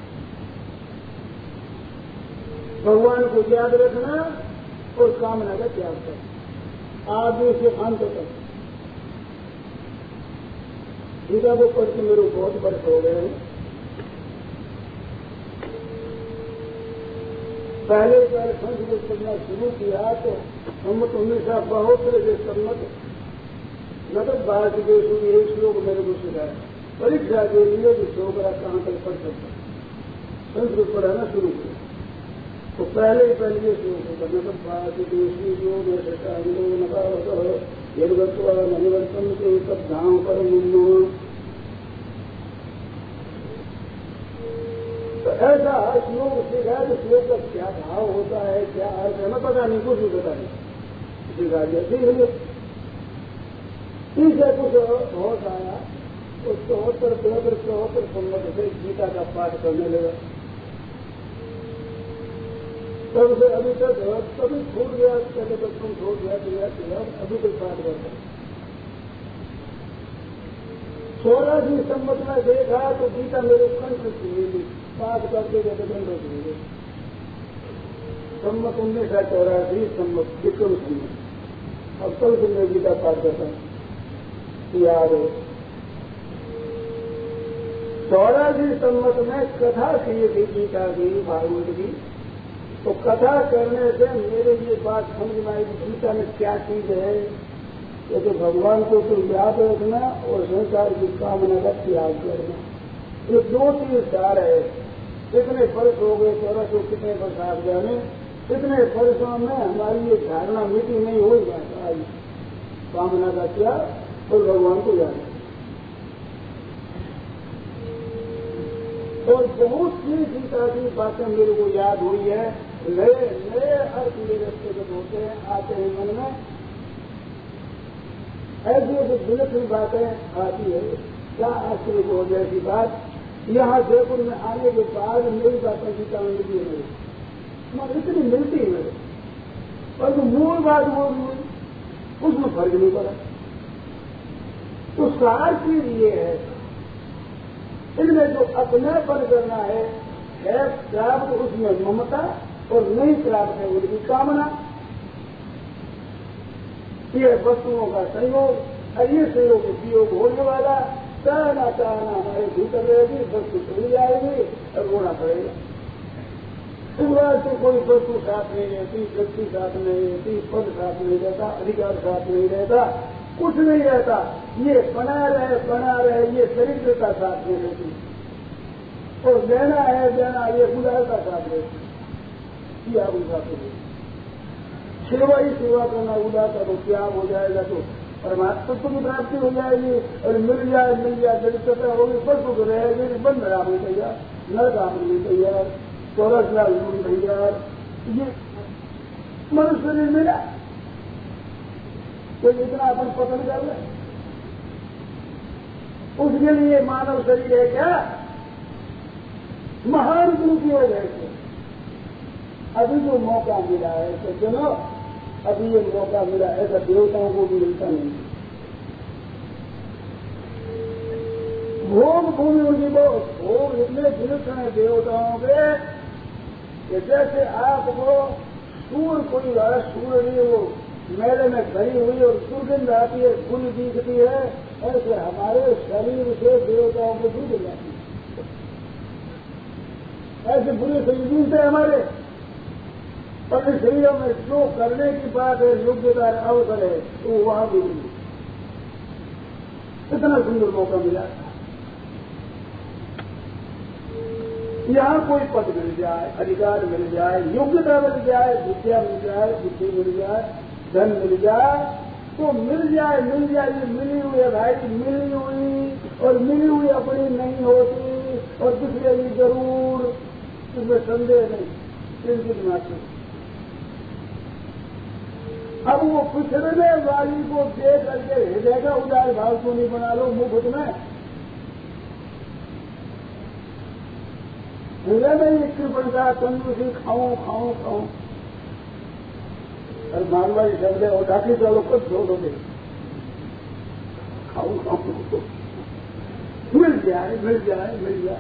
भगवान को याद रखना और कामना का त्याग करना, आदि से अंत तक। गीता को पढ़ के मेरे बहुत वर्ष हो गए हैं। पहले पहले संस्कृत पढ़ना शुरू किया तो सम्मत उन्नीस सौ बहत्तर के सम्मत मतलब भारत के ये श्लोक मेरे को सिखाया, परीक्षा के लिए जो छोकरा कहाँ तक पढ़ सकता, संस्कृत पढ़ाना शुरू किया तो पहले ही पहले ये श्लोक होता मतलब भारत देश में जो नकावत्वा मनिवर्तन के सब धाम पर मुन्नो। तो ऐसा श्लोक सिखाया तो श्लोक का क्या भाव होता है, क्या अर्थ है, मैं पता नहीं, कुछ भी पता नहीं, सिखा दिया। ठीक है, ठीक है, कुछ होश आया तो चौहत्तर चौहत्तर चौहत्तर सम्मत से गीता का पाठ करने लगा। तब से अभी तक कभी छूट गया, कहते तक तुम छूट गया किया किया अभी तक पाठ करते। चौरासी सम्मत में देखा तो गीता मेरे कंठ से मिली, पाठ करके कहते कंठ से मिले। सम्मत उन्नीस सौ चौरासी सम्मत विक्रम सम्मत, अब कल से मैं गीता पाठ करता हूँ, याद है। चौरासी सम्मत में कथा की थी गीता की, भागवत की, तो कथा करने से मेरे ये बात समझ में आई गीता में क्या चीज है, ये तो भगवान को तो याद रखना और संसार की कामना का त्याग करना, ये दो चीज सार है। कितने वर्ष हो गए, चौरासी सौ कितने वर्ष आप जाने, इतने वर्षों में हमारी ये धारणा मिटी नहीं हुई बात आई, कामना का त्याग और भगवान को याद। और बहुत सी गीता की बातें मेरे को याद हुई है, नए नए अर्थ मेरे जब होते हैं आते हैं मन में, ऐसी जो विलक्षण बातें आती है, क्या आश्चर्य हो जैसी बात। यहाँ जयपुर में आने के बाद नई बातें गीता में मिली है, इतनी मिलती है मेरे, पर तो मूल बात वो उसमें फर्क नहीं पड़ा। तो सार चीज ये है, इनमें जो अपनेपन करना है, है प्राप्त उसमें ममता और नहीं प्राप्त है उनकी कामना, ये वस्तुओं का संयोग, और ये संयोग वियोग होने वाला, चाहना चाहना हमारे भीतर रहेगी, वस्तु चली जाएगी और रोना पड़ेगा। पूरा से कोई वस्तु साथ नहीं रहती, व्यक्ति साथ नहीं रहती, पद साथ नहीं रहता, अधिकार साथ नहीं रहता, कुछ नहीं रहता, ये बना रहे बना रहे ये शरीर का साथ दे देती, और देना है देना ये उदार का साथ देती। क्या उनका तो सेवा ही सेवा करना, उदार का तो त्याग हो जाएगा तो परमात्मा को भी प्राप्ति हो जाएगी, और मिल जाए मिल जाए दरिद्रता होगी, पर तो रहेगी, बंद राम नहीं तैयार, न काम नहीं तैयार, चौरस लाख नहीं तैयार। ये मनुष्य शरीर मिला तो इतना अपन पसंद कर ले, उसके लिए मानव शरीर है क्या? महान दुरुपयोग है। अभी जो मौका मिला है तो चलो, अभी ये मौका मिला है, ऐसा देवताओं को भी मिलता नहीं। भोग भूमि उनकी बहुत भोग इतने विलुप्त हैं देवताओं के कि जैसे आपको सूर कोई वाला सूर नहीं, वो मेले में खड़ी हुई और दुर्गंध आती है, गुल दिखती है, ऐसे हमारे शरीर से देवताओं को दुर्गंध आती है। ऐसे बुरे शरीर से हमारे पर शरीरों में जो करने की बात है, योग्यता अवसर है, तो वहां भी नहीं। इतना सुंदर मौका मिला। यहाँ कोई पद मिल जाए, अधिकार मिल जाए, योग्यता मिल जाए, विद्या मिल जाए, बुद्धि मिल जाए, धन मिल जाए, तो मिल जाए मिल जाए ये मिली हुई है भाई, मिली हुई और मिली हुई अपनी नहीं होती, और दूसरे भी जरूर, इसमें संदेह नहीं, चिंतित मात्र। अब वो पिछड़ने वाली को देख करके हृदय का उदार भाव को नहीं बना लो मुफ्त में, हृदय में ये कृपणता तंदुरुस्ती खाऊं खाऊं खाऊं, और मारवाड़ी शब्द है, और ढाकी चलो खुद धो दोगे, खाऊं खाऊं, मिल जाए मिल जाए मिल जाए।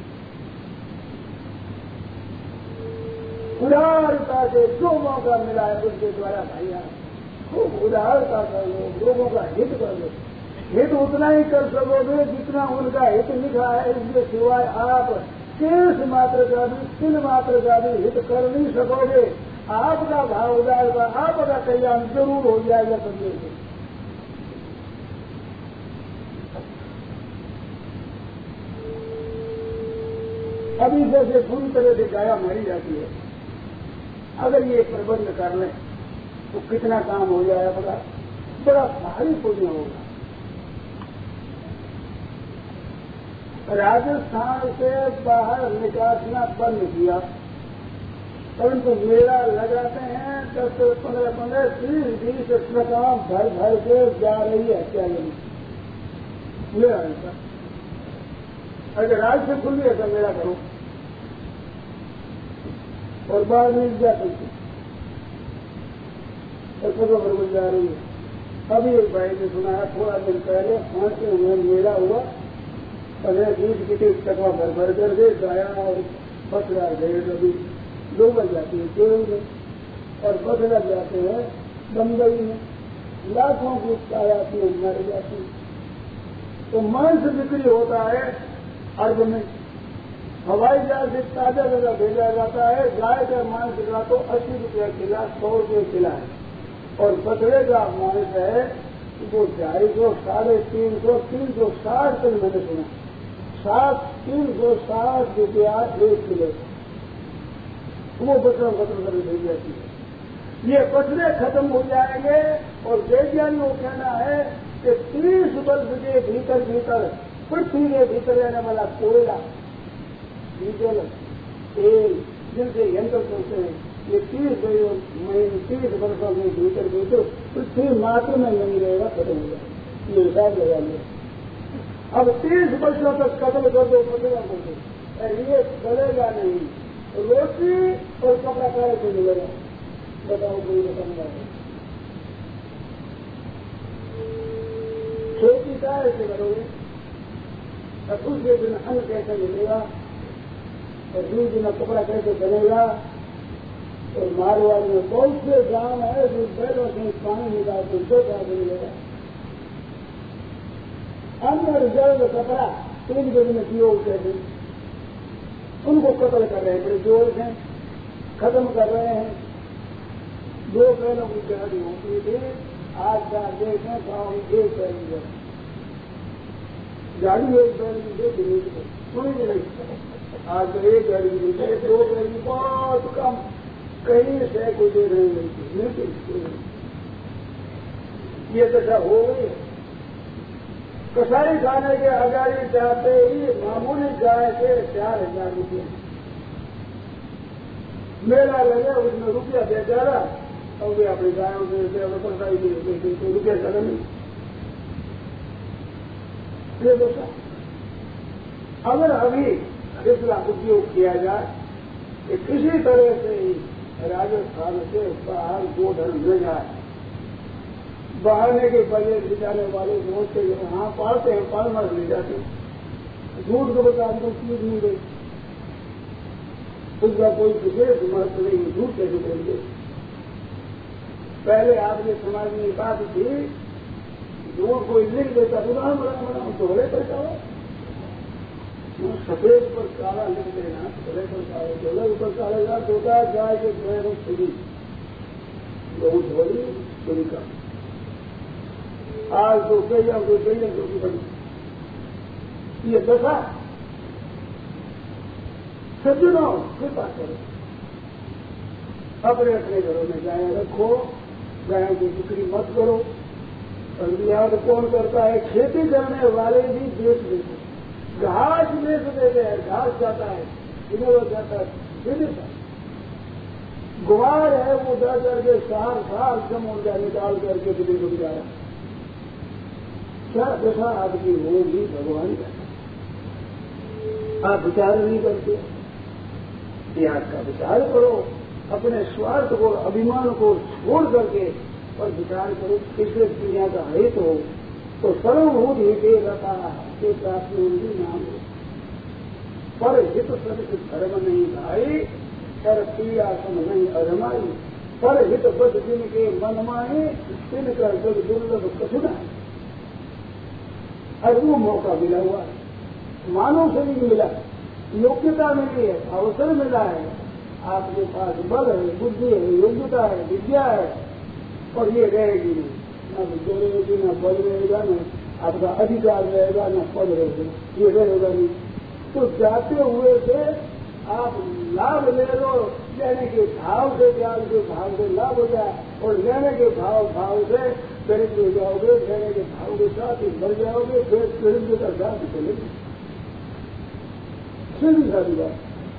उदारता से जो मौका मिला है उसके द्वारा भाइया खूब उदारता कर लो, लोगों का हित कर लो। हित उतना ही कर सकोगे जितना उनका हित लिखा है, इसके सिवाय आप शेष मात्र का भी तिल मात्र का भी हित कर नहीं सकोगे। आपका भाव उदार का आपका कल्याण जरूर हो जाएगा समझे। अभी जैसे पूरी तरह से गाया मारी जाती है, अगर ये प्रबंध कर लें तो कितना काम हो जाएगा, बड़ा बड़ा भारी पुण्य होगा। राजस्थान से बाहर निकालना बंद किया, परंतु मेला लगाते हैं दस पंद्रह पंद्रह तीस बीस ट्रकां भर भर के जा रही है क्या नहीं मेरा ऐसा। अगर राज्य से खुल गया तो मेला करो और बाहर नहीं जा सकते, ट्रकों पर जा रही है। अभी एक भाई ने सुना है थोड़ा दिन पहले पांच में मेला हुआ, पंद्रह बीस की ट्रकों भर भर कर गए, गाया और बसरा गए, अभी दो बज जाती है केरल में, और बसरा जाते हैं बम्बई में, लाखों की आयाती मर जाती है। तो मांस बिक्री होता है अर्ध में, हवाई जहाज से ताजा ताजा भेजा जाता है। गाय का मांस का तो अस्सी रुपया किला, सौ रुपये किला है, और बकरे का मांस है वो ढाई सौ साढ़े तीन सौ तीन सौ साठ तक मैंने सुना, सात तीन सौ साठ रुपया एक किलो, वो बकरा खत्म कर दी जाती है। ये बकरे खत्म हो जाएंगे, और वैज्ञानिकों का कहना है कि तीस वर्ष के भीतर भीतर पृथ्वी के भीतर रहने वाला कोयला, डीजल, तेल, जिनसे यंत्र चलते हैं, ये तीस महीने तीस वर्षों के भीतर भीतर पृथ्वी मात्र में नहीं रहेगा, खत्म हो जाएगा। ये हिसाब लगा लिया। अब तीस वर्षों तक खत्म कर दो, खत्म कर दो, ये चलेगा नहीं। रोटी और कपड़ा कार्य से मिलेगा, बताओ कोई बताऊंगा। खेती कार्य से करोगे, और दूसरे दिन अन्न कैसे मिलेगा, और दूसरे दिन कपड़ा कैसे बनेगा। और मारवाड़ में बहुत से गांव है जो बैलों से पानी निकालते दो पैसे मिलेगा। अन्न और जल कपड़ा तीन दिन में पियो कहते हैं, उनको कत्ल कर रहे हैं, बड़े जोर से खत्म कर रहे हैं। दो बैलों की गाड़ी होती थी, आज का देखें तो हम एक बैल गए गाड़ी एक बैल की दे दिल्ली सुनी नहीं। आज तो एक गाड़ी की दे दो बैल की बहुत कम कहीं से कोई दे रहे नहीं। ये दशा हो गई। कसाई खाने के हजारी चाहते ही मामूली गाय के चार हजार रुपये मेला लगे उसमें रुपया बेचारा और वे अपनी गायों से कसाई तो रुपया चला नहीं। ये दशा अगर अभी इसका उपयोग किया जाए कि किसी तरह से ही राजस्थान से बाहर गोधन न जाए। बहाने के बजे ले जाने वाले सोचते हैं हाँ पालते हैं पाल मार ले जाते झूठ को बता दो चीज नहीं गई उसका कोई विशेष महत्व नहीं। झूठ कैसे करेंगे। पहले आपके समाज में बात थी झूठ कोई लिख देता तो राम राम राम दोहरे पर जाओ सफेद पर काला लिख देना दोहरे पर काले दोहरे ऊपर काला याद होता है गाय के पैरों खुली बहुत बड़ी बड़ी का आज तो गैया तो गैया जो की बड़ी ये दशा सज्जनों कृपा करो अपने अपने घरों में गाय रखो गायों की बिक्री मत करो। और बिहार कौन करता है खेती करने वाले भी बेच देते घास बेच देते हैं। घास जाता है जिन्हें जाता है विदेश गुवार है वो जा करके साल साल समुद्र निकाल करके विदेश में जा रहा है। क्या दशा आपकी होगी भगवान का आप विचार नहीं करते। इतिहास का विचार करो अपने स्वार्थ को अभिमान को छोड़ करके और विचार करो किसी दुनिया का हित हो तो सर्वभूत हिते रहता के प्राप्त नाम हो। पर हित सत्य धर्म नहीं भाई पर पीड़ा सम नहीं अधमाई पर हित बद जिनके मन माए तिनकर जब दुर्लभ कठिन है। और वो मौका मिला हुआ है मानव से भी मिला योग्यता मिली है अवसर मिला है आपके पास बल है बुद्धि है योग्यता है विद्या है और ये रहेगी नहीं न विद्या रहेगी न बल रहेगा न आपका अधिकार रहेगा न पद रहेगा ये रहेगा नहीं। तो जाते हुए से आप लाभ ले लो लेने के भाव से ज्ञान के भाव से लाभ हो जाए और लेने के भाव भाव से दरिद्र हो जाओगे लेने के भाव के साथ ही मर जाओगे फिर दरिद्र का साथ चलेगी सीधी सारी बात।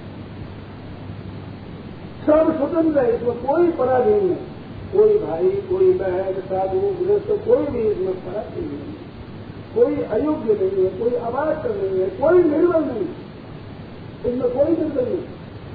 सब स्वतंत्र है इसमें कोई पराधीन नहीं कोई भाई कोई बहन साधु गृहस्थ कोई भी इसमें पराधीन नहीं कोई अयोग्य नहीं है कोई अवाच्य नहीं है कोई निर्बल नहीं इसमें कोई निर्बल नहीं।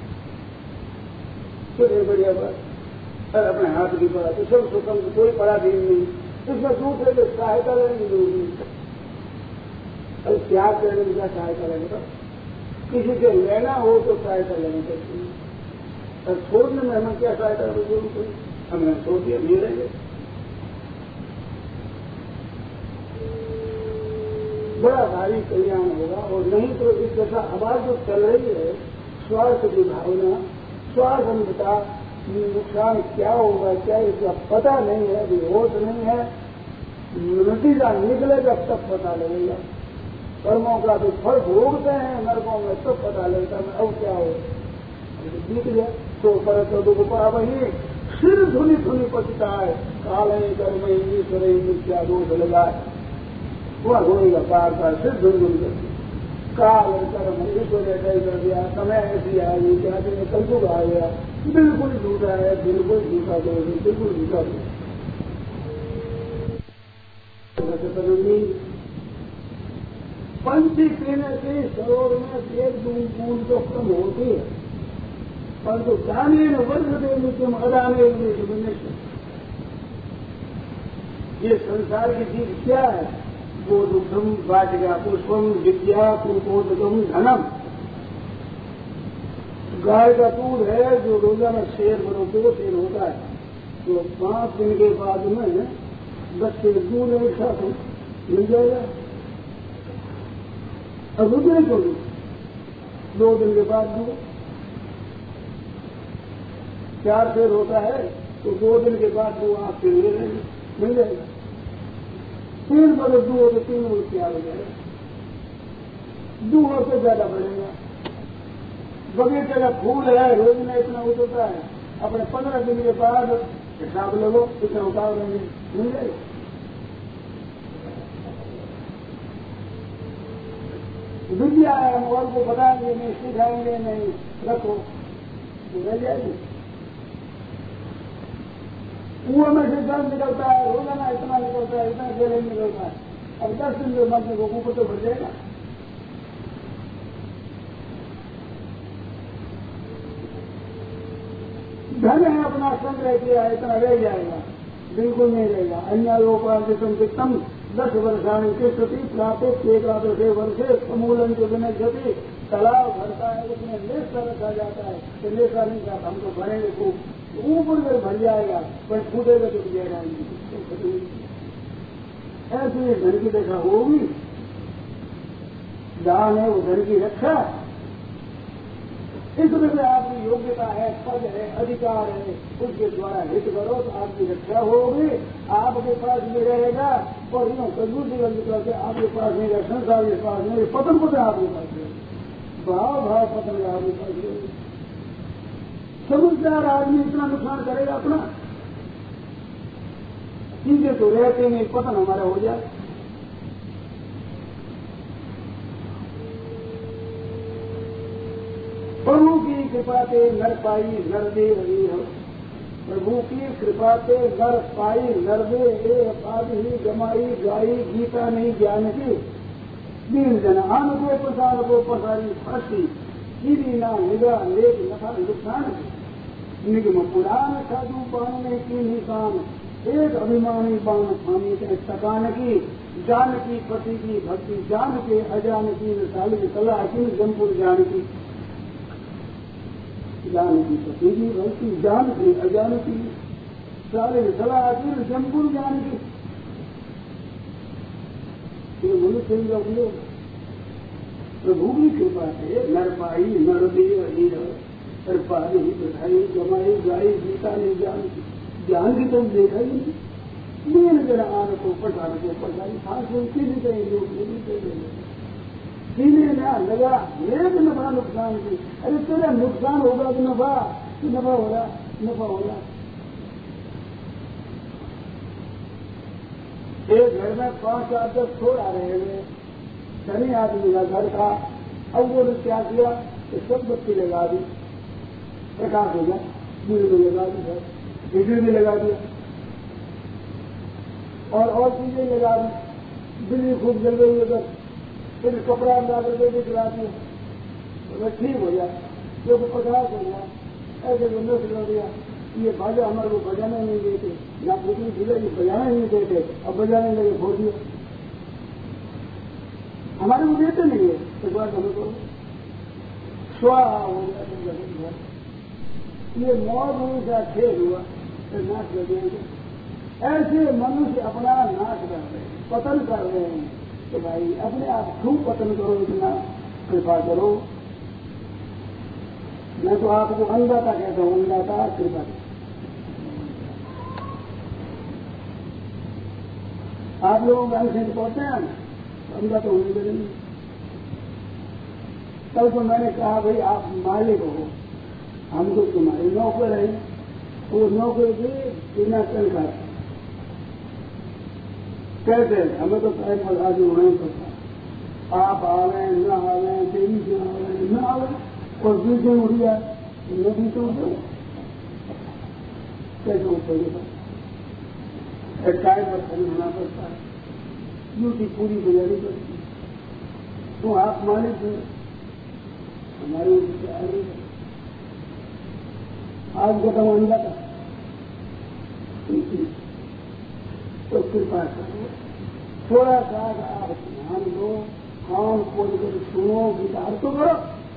चलिए बढ़िया बात और अपने हाथ की बात तो सब स्वतंत्र कोई पराधीन नहीं। इसमें दूसरे को सहायता लेने की जरूरत नहीं। अरे त्याग करने की क्या सहायता लेने का किसी से लेना हो तो सहायता लेनी पड़ती है और छोड़ने में हमें क्या सहायता की जरूरत है हमने छोड़ दिया नहीं रहेंगे। बड़ा भारी कल्याण होगा और नहीं तो इस दशा आवाज जो चल रही है स्वार्थ की भावना स्वार्थता नुकसान क्या होगा क्या इसका पता नहीं है अभी होश नहीं है। नतीजा निकलेगा तब पता लगेगा। कर्मों का तो फल भोगते हैं नरकों में तब पता लगता है अब क्या हो बीत गया तो पर तो पा वही सिर धुनी धुनी पचता है काले कर्म ईश्वर क्या दोष लगाए वह होएगा पार का सिर धुन धुन करती काल कर्म ईश्वर तय कर दिया समय ऐसी आई क्या दिन कल युग आ गया बिल्कुल झूठा है बिल्कुल झूठा दोष बिल्कुल झूठा दोष। पंछी पीने से सरोवर में एक दून बूंद तो कम होती है परंतु दाने न वर्ष देने तुम अदाने ये संसार की चीज क्या है वो दुग्धम वाटिका पुष्पम विद्या कुपोदकम धनम। गाय का दूध है जो रोजाना शेर बनो दो शेर होता है तो पांच दिन के बाद में दस शेर दूध एक साथ मिल जाएगा। अब रुक नहीं छोड़ू दो दिन के बाद दो चार शेर होता है तो दो दिन के बाद वो आप फिर ले लेंगे मिल जाएगा। तीन बरस दू हो तो तीन वर्ष तैयार हो जाएगा, दू हो तो ज्यादा बढ़ेगा। बगीचे का फूल है, रोज में इतना उतरता है, अपने पंद्रह दिन के बाद हिसाब लगो इतना उतार लेंगे, मिल जाएगा। विद्या है, हम और को बताएंगे नहीं, सिखाएंगे नहीं, रखो तो रह जाएगी। कुएं में से दस निकलता है, रोजाना इतना निकलता है, इतना गहरे निकलता है, अब दस दिन के मरने को ऊपर तो बढ़ जाएगा। धन है अपना संग्रह किया है, इतना रह जाएगा, बिल्कुल नहीं रहेगा। अन्य लोकांतम दस वर्षाणी के सती प्राप्त एकादश वर्षे समूलन के बिना जति तालाब भरता है, उसमें लेसा रखा जाता है, तो लेसा नहीं जाता, हम तो भरेंगे खूब, ऊपर में भर जाएगा, पर फूटेगा तो जाएगा। ऐसी धन की देखा होगी, दान है वो धन की रक्षा। इसमें से आपकी योग्यता है, पद है, अधिकार है, उसके द्वारा हित करो तो आपकी रक्षा होगी, आपके पास में रहेगा। और यूँ कंजूसी बंद करके आपके पास नहीं रहेगा, संसार के पास नहीं, पतन पतन आपके पास रहेगा, भाव भाव पतन आपके पास रहेगा। समझदार आदमी इतना नुकसान करेगा अपना, चीजें तो रहते नहीं, पतन हमारा हो जाए। प्रभु की कृपा से नर पाई नर दे रही हो, प्रभु की कृपा से नर पाई नर दे ए अपाद ही जमाई गाई गीता नहीं ज्ञान की, दीन जन आन को प्रसार को पसारी फांसी, गिरी ना निगाह लेख नफा नुकसान की, निगम पुराण साधु बाण में की निशान, एक अभिमानी बाण फानी के तकान की, जान की पति की भक्ति जान के अजान की साल की कला की जमपुर जान की, जान की पति की भक्ति जान की अजान की साले सलाह की जमपुर जान की। ये मनुष्य का उपयोग प्रभु की कृपा से नर पाई नर देव हीर और पाई बढ़ाई जमाई गाई गीता ने ज्ञान की, ज्ञान की तो देखा ही नहीं, दीन जरा आन को पठान को पढ़ाई खास सीधी कहीं लोग सीधे ना लगा एक नफा नुकसान की। अरे तेरा नुकसान होगा तो नफा कि नफा हो रहा, नफा हो रहा। एक घर में पांच आठ दस छोड़ आ रहे हैं, धनी आदमी का घर था, अब वो ने क्या किया कि सब बत्ती लगा दी, प्रकाश हो गया, बिजली भी लगा दी, बिजली भी लगा दिया और और चीजें लगा दी, बिजली खूब जल गई उधर, फिर कपड़ा अंदाज करके भी चला दिया, तो ठीक हो जाए, जो प्रकाश हो गया, ऐसे बंदों से कर दिया। ये बाजा हमारे को बजाने नहीं देते, या पुतली जिले ये बजाने नहीं देते, अब बजाने लगे फोड़ दिया, हमारे को देते नहीं है, इस बार हमें को स्वाहा हो गया। ये मौत हुई सा खेल हुआ तो नाश कर देंगे। ऐसे मनुष्य अपना नाश कर रहे हैं, पतन कर रहे हैं, तो भाई अपने आप खूब पतन करो, इतना कृपा करो। मैं तो आपको अंधाता कहता हूँ, अंधाता कृपा। आप लोगों का अंश पहुंचते हैं तो अंधा तो होने देंगे। कल तो मैंने कहा भाई आप मालिक हो, हम तो तुम्हारे नौकर हैं, वो नौकर भी बिना तनख्वाह कहते हैं हमें तो टाइम पर राजी होना ही पड़ता। आप आवे न आवे, देवी से आवे न आवे, और बीच में उड़ जाए नदी से उठो, कैसे उठेगा? टाइम पर खड़ी होना पड़ता है, ड्यूटी पूरी गुजारी पड़ती है। तो आप मालिक हैं, हमारे आगे आज का अंदा था, तो कृपा करो, थोड़ा सा आप ध्यान दो, कान खोल कर सुनो, विचार तो करो।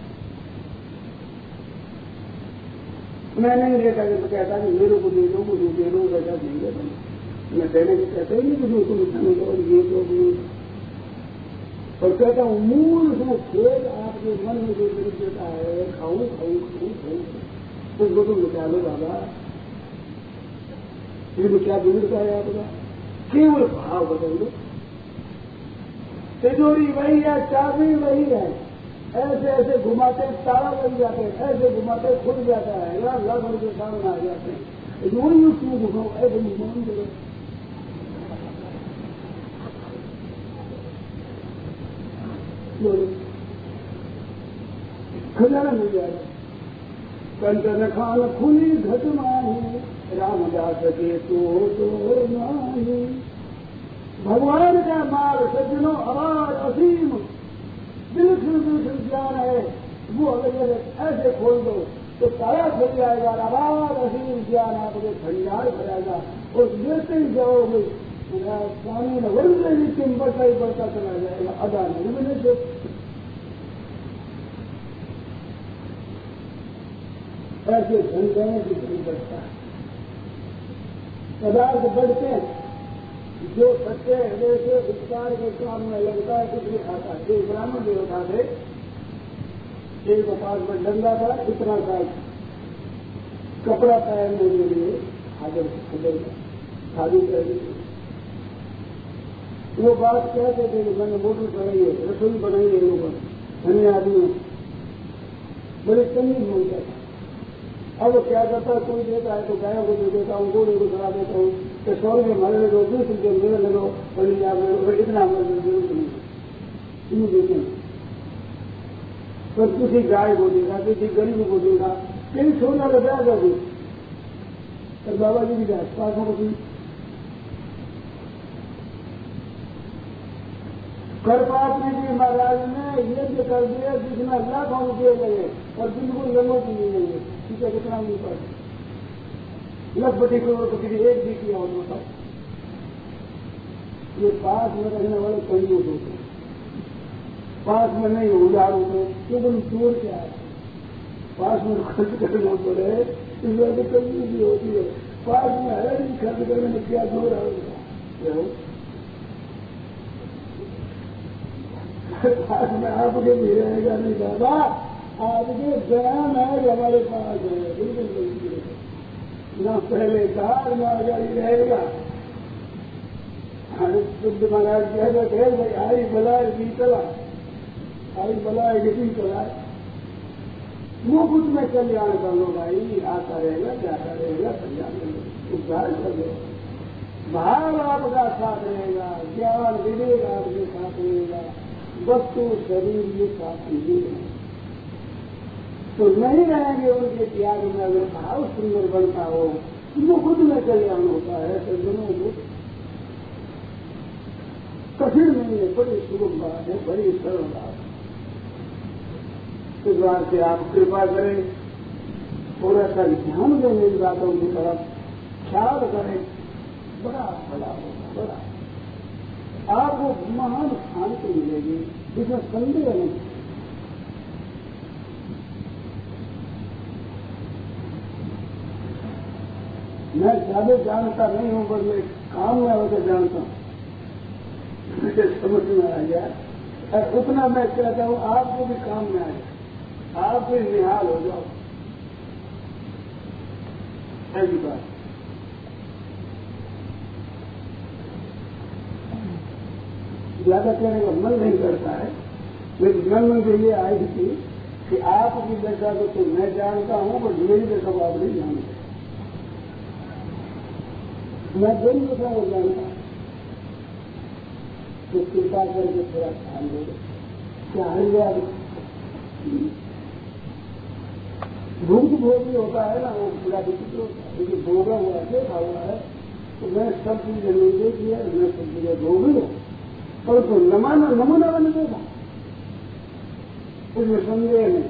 मैं नहीं देता तो कहता कि मेरे को दे दो, मुझे दे दो, वैसा नहीं देता मैं देने को कहता ही नहीं कि मुझको नुकसान करो, ये दो भी। और कहता हूँ मूल से खेद आपके मन में जो गिर देता है, खाऊं खाऊं खाऊं खाऊं, उसको तुम निकालो बाबा, इसमें क्या बिगड़ता है आपका? केवल भाव बदल दो। तिजोरी वही है, चाबी वही है, ऐसे ऐसे घुमाते ताला लग जाते हैं, ऐसे घुमाते खुल जाता है, लाख लाख रुपये सामने आ जाते हैं। तिजोरी क्यों घुमाओ, ऐसे घुमाओ करो। खजाना मिल जाएगा। कंचन खान खुली घट मानी, रामदास के तो तो मानी। भगवान का मार्ग सज्जनों आवाज असीम, बिल्कुल बिल्कुल ज्ञान है, वो अगर ऐसे खोल दो तो ताला खुल जाएगा, आवाज असीम ज्ञान आपके भंडार कराएगा। और लेते ही जाओगे स्वामी ने वरुण नीति बढ़ता ही बढ़ता चला जाएगा। अदा नहीं मिले से ऐसे धन देने की कोई बढ़ता है। पदार्थ बढ़ते हैं, जो सच्चे हृदय से विस्तार के काम में लगता है कुछ भी खाता है। एक ब्राह्मण देवता थे, एक पास में डंगा था, इतना सा कपड़ा पहनने के लिए हाजिर खबर खादी कर। वो बात कहते थे कि मैंने मोटर बनाई है, रसोई बनाई है लोगों ने, धन्य आदमी बड़े तंगी बोलता था। अब क्या करता है, कोई देता है तो गायों को दे देता हूँ, घोड़े को चला देता हूँ, तो सौ रुपये मारे लगो, बीस रुपये मेरे लगो, बड़ी आप इतना मरने जरूरत नहीं, यूँ देते हैं। पर किसी गाय को देगा, किसी गरीब को देगा, कहीं छोटा तो ब्याह कर दी। और बाबा जी भी जाए पासों को करपात्री जी महाराज ने यज्ञ कर दिया जिसमें लाखों रुपये लगे और बिल्कुल लोगों की नहीं लगे। ठीक है, कितना नहीं पड़ लख बटी करोड़पति की एक भी किया और बताओ। ये पास में रहने वाले कंजूस होते हैं, पास में नहीं उधार होते केवल चोर क्या है, पास में खर्च करना पड़े इस वजह से कंजूसी होती है। पास में है नहीं खर्च करने में क्या जोर है, पास में आपके भी रहेगा नहीं दादा, आपके ज्ञान है जो हमारे पास है, बिल्कुल न पहले कार न गाड़ी रहेगा। शुद्ध महाराज कहते थे भाई आई बलाए भी चला, आई बलाए भी चलाए, वो कुछ में कल्याण कर लो भाई, आता रहेगा जाता रहेगा, कल्याण कर लो, उपचार कर लो। भाव आपका साथ रहेगा, ज्ञान विवेक आपके साथ रहेगा, वस्तु शरीर ये साथ नहीं रहेगा तो नहीं रहेंगे उनके त्याग में। अगर भाव सुंदर बनता हो वो खुद में कल्याण होता है। तो दोनों को कठिन नहीं है, बड़ी सुगम बात है, बड़ी सरल बात है। इस बात से आप कृपा करें, थोड़ा सा ध्यान दें इन बातों की तरफ, ख्याल करें, बड़ा भला होगा, बड़ा आपको महान शांति मिलेगी, इसमें संदेह नहीं। मैं ज्यादा जानता नहीं हूं, पर मैं काम में होकर जानता हूं, मुझे समझ में आ गया। और उतना मैं कहता हूं आपको भी काम में आ जाए, आप भी निहाल हो जाओ, ऐसी बात। ज्यादा कहने का मन नहीं करता है, लेकिन मन में तो ये आई थी कि आपकी दशा को तो मैं जानता हूं, पर मेरी दशा को आप नहीं जानते। मैं दोनों दशा को जानता हूं, तो कृपा करके थोड़ा ध्यान दे। क्या है भूख भोगी होता है ना, वो पूरा विचित्र होता है, क्योंकि भोगा हुआ देखा हुआ है। तो मैं सब चीजें नहीं देखी है, मैं सब चीजें भोगी हूँ, और तो नमाना नमूना बन देगा, उसमें संदेह नहीं।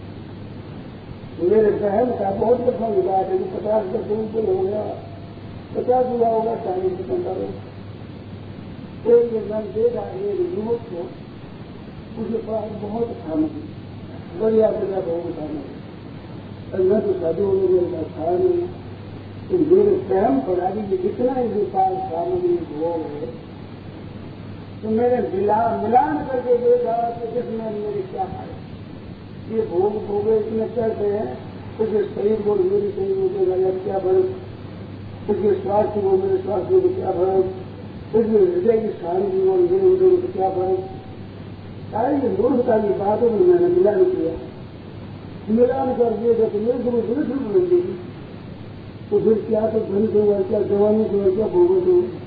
मेरे बहन का बहुत दफा विवाद है कि पचास वर्ष ऊपर हो गया, पचास हुआ होगा, चालीस पचहत्तर हो। एक मैं देखा एक युवक को, उसके पास बहुत सामग्री, बढ़िया बढ़िया बहुत सामग्री, और मैं तो शादी होने मेरे था नहीं। तो मेरे सहम पड़ा कि जितना इनके पास सामग्री भोग है, तो मैंने मिलान करके देखा कि जिसमें मेरी क्या है, ये भोग भोगे इतने कहते हैं, उसके शरीर को मेरे शरीर को देगा या क्या भरत, उसके स्वास्थ्य को मेरे स्वास्थ्य को क्या भरत, इसमें हृदय की शांति और इधर उधर को क्या फर्क? सारी ये मूर्खता की बातों में मैंने मिलान किया, मिलान कर दिए जब मेरे को बिल्कुल बन गई, तो फिर क्या तो धन से हुआ, क्या जवानी से हुआ, क्या भोगो से हुआ।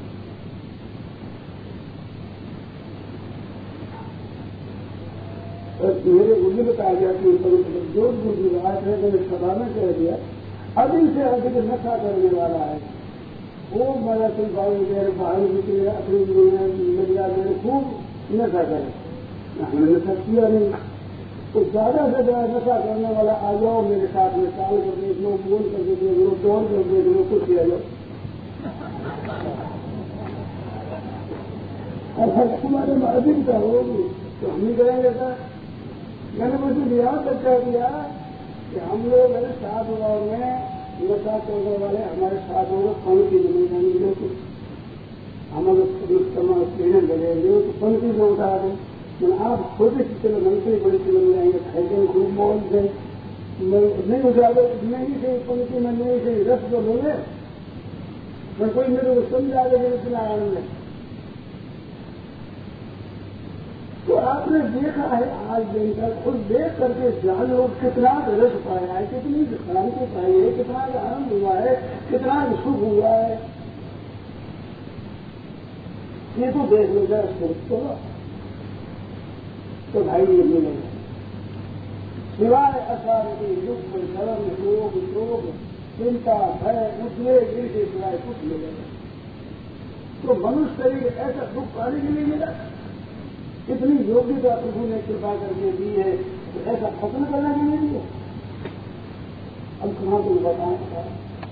मेरे उल्लिखित आ जाती है जो बुद्धि बात है, मैंने सभा में कह दिया, अधिक से अधिक नशा करने वाला है वो मेरा सिंह मेरे भाई निकले अपनी मीडिया में खूब नशा करे, हमने नशा किया नहीं, तो ज्यादा से ज्यादा नशा करने वाला आ जाओ मेरे साथ में, साल कर देख लो, बोल कर देख लो, दौड़ कर देख लो, कुछ ले लो, और तुम्हारे में अधिकता होगी तो हम ही करेंगे सर। मैंने मुझे यहाँ तक कह दिया कि हम लोग मेरे साथ गाँव में नशा करने वाले हमारे साथ होगा, पंक्ति में नहीं जाएंगे, तो हम अगर पीने लगेंगे तो पंक्ति से उठा दें, मैंने आप छोटे से चलो मंत्री बड़ी चलो में जाएंगे, खाएंगे खूब मौज से नहीं उठा दो, नहीं से पंक्ति में नहीं से रस तो बोले, मैं कोई मेरे को समझा दे मेरे इतना आनंद है। तो आपने देखा है आज दिन तक, खुद देख करके जान लोग कितना रस पाया है, कितनी शांति पाई है, कितना आनंद हुआ है, कितना सुख हुआ है, ये तो देख लेगा सोच तो, तो भाई ये मिलेगा सिवाय अशांति दुख शर्म रोग शोक चिंता भय उद्वेग इनके सिवाय कुछ मिलेगा। तो मनुष्य शरीर ऐसा दुख पाने के लिए मिला, इतनी योग्यता प्रभु ने कृपा करके दी है, तो ऐसा खत्म करना के लिए दी है। अब कहाँ तुम बताएं,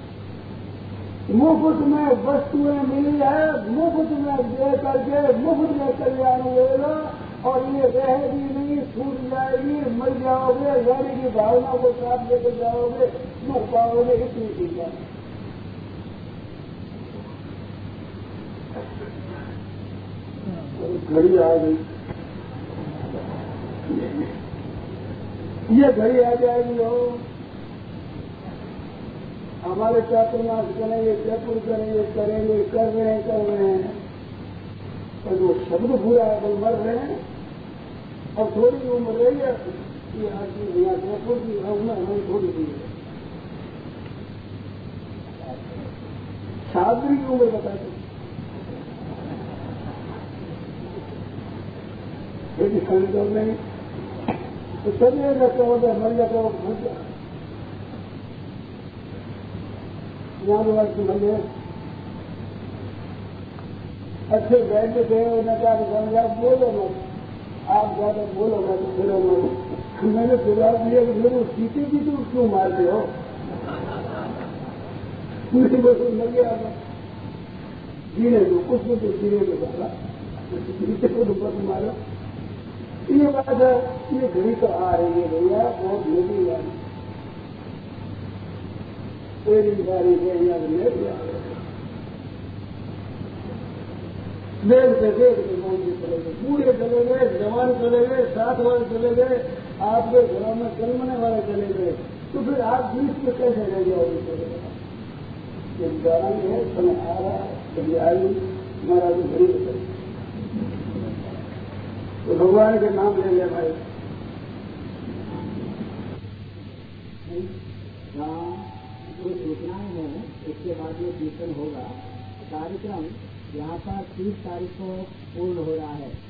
मुफ्त में वस्तुएं मिली है, मुफ्त में दे करके मुफ्त में कल्याण होगा, और ये रहेगी नहीं, छूट जाएगी, मर जाओगे, गाड़ी की भावना को साथ लेकर जाओगे, दुख पाओगे, इतनी चीज है। घड़ी आ गई, ये घड़ी आ जाएगी हो, हमारे चातुर्मास करेंगे, जयपुर करेंगे, करेंगे, कर रहे हैं, कर रहे हैं, पर वो शब्द पूरा है, वो मर रहे हैं। अब थोड़ी उम्र रही है कि आज यहाँ जयपुर की उम्र हमें थोड़ी दी है, साधरी की उम्र बता दो, यदि संजोग नहीं तो चलिए जाता होगा, मर जाता हो, भूल जा यहाँ भी वर्ष मर अच्छे बैठे थे, न क्या समझा, बोलो मत, आप ज्यादा बोलो मत, फिरो मत। मैंने जवाब दिया कि मेरे सीटे भी तो क्यों मारते हो, मुझे बस मर गया जीने दो, कुछ भी तो जीने के बाबा, सीटे को तो बस मारो। ये बात है, ये घड़ी तो आ रही है भैया, बहुत नदी वाली तेरी बारी है, यहाँ ले दिया देखते देखते पहुंचे चले गए, बूढ़े चले गए, जवान चले गए, साथ वाले चले गए, आपके घरों में जन्मने वाले चले गए, तो फिर आप बीच में कैसे रह जाओगे? चले गए एक गाना है, समय आ रहा है, कभी आई महाराज घड़ी बताई, तो भगवान के नाम ले लिया भाई। हाँ, जो सूचनाएं हैं इसके बाद में कीर्तन होगा। कार्यक्रम यहाँ पर तीस तारीख को पूर्ण हो रहा है।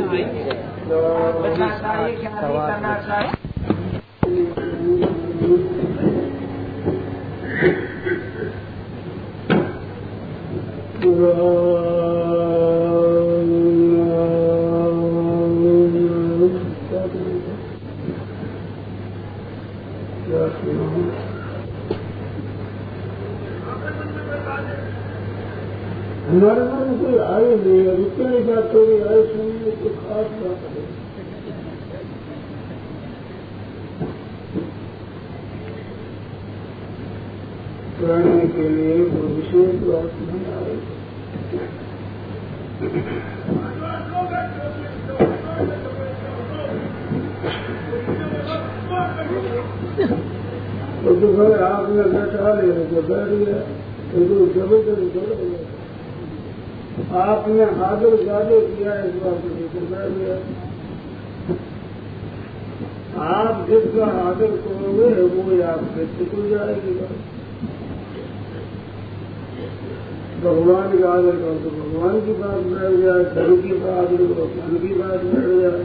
करना चाहिए क्या नहीं करना चाहिए। हमारे मन में कोई आए नहीं है, रुपये बात थोड़ी आए सुनिए तो खास बात है। करने के लिए कोई विशेष बात नहीं आए। तो जो भाई आपने बैठा लिया तो बैठ गया, तो जबरदस्त चल गया। आपने आदर ज्यादा किया इस बात को लेकर बैठ गया। आप जिसका आदर करोगे वो आपसे चुक जाएगी। भगवान का आदर करो तो भगवान की बात बैठ जाए, धन की बात करो धन की बात बैठ जाए।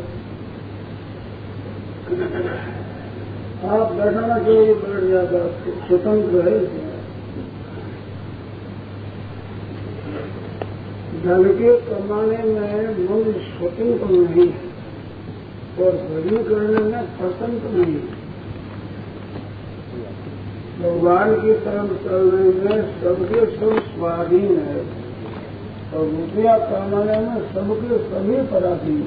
आप बैठाना चाहिए बैठ जाता, स्वतंत्र है। धन के कमाने में मन स्वतंत्र नहीं है और भजन करने में स्वतंत्र नहीं है। भगवान की तरफ चलने में सबके सब स्वाधीन है और रुपया कमाने में सबके सभी पराधीन।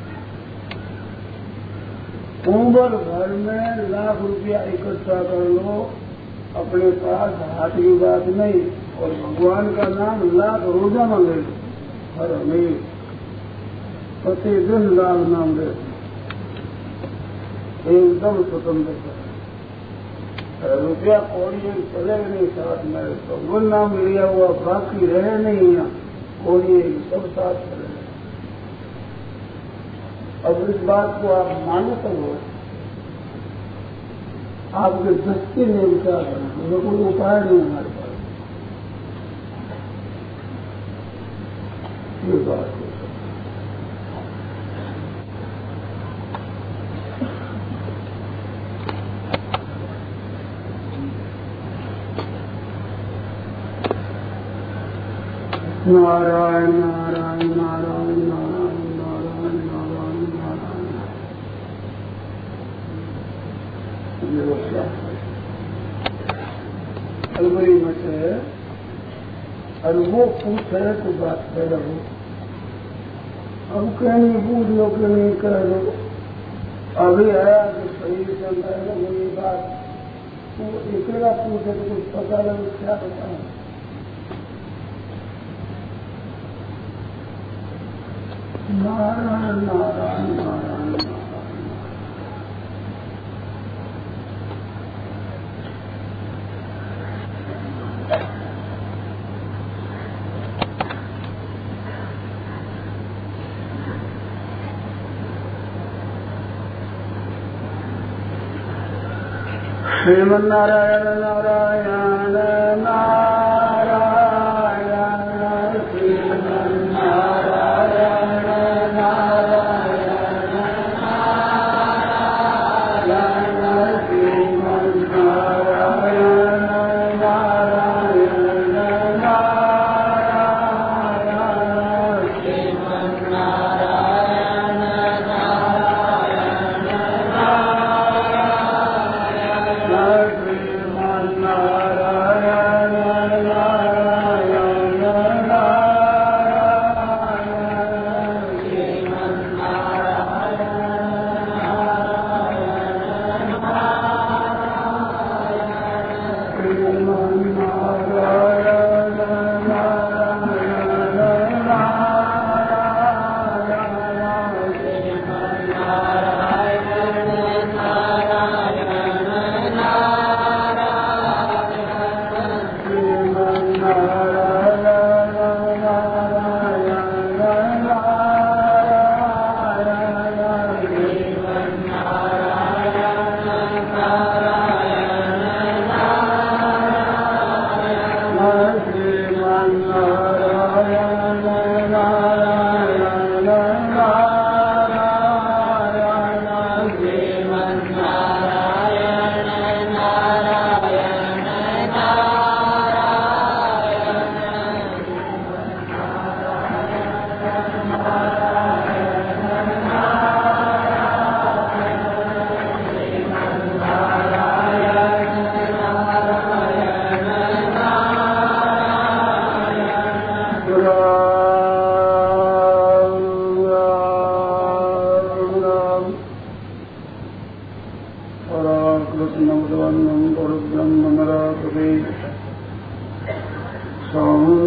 उम्र भर में लाख रुपया इकट्ठा कर लो अपने पास हाथ की बात नहीं, और भगवान का नाम लाख रोजाना ले लो हर हमें प्रतिदिन लाभ नाम दे, एकदम स्वतंत्र। रुपया कौड़ी चले नहीं साथ में, तो वो नाम लिया हुआ बाकी रहे नहीं, यहाँ कौड़ी सब साथ चले। अब इस बात को आप माने तो हो, आपके दृष्टि में विचार करना, कोई उपाय नहीं हमारे पास। ये बात है। नारायण नारायण नारायण नारायण नारायण नारायण नारायण। अलबरी में से और वो पूछे तो बात पैदा हो। अब कहीं पूछ लो कि नहीं कह लो, अभी आया तो सही चल रहा है वो ये बात। वो अकेला पूछे तो कुछ पता लगे क्या पता है। नारायण नारायण नारायण नारायण। श्रीमन नारायण नारायण नारायण श्रीमन नारायण नारायण नारायण श्रीमन नारायण नारायण नारायण श्रीमन नारायण नारायण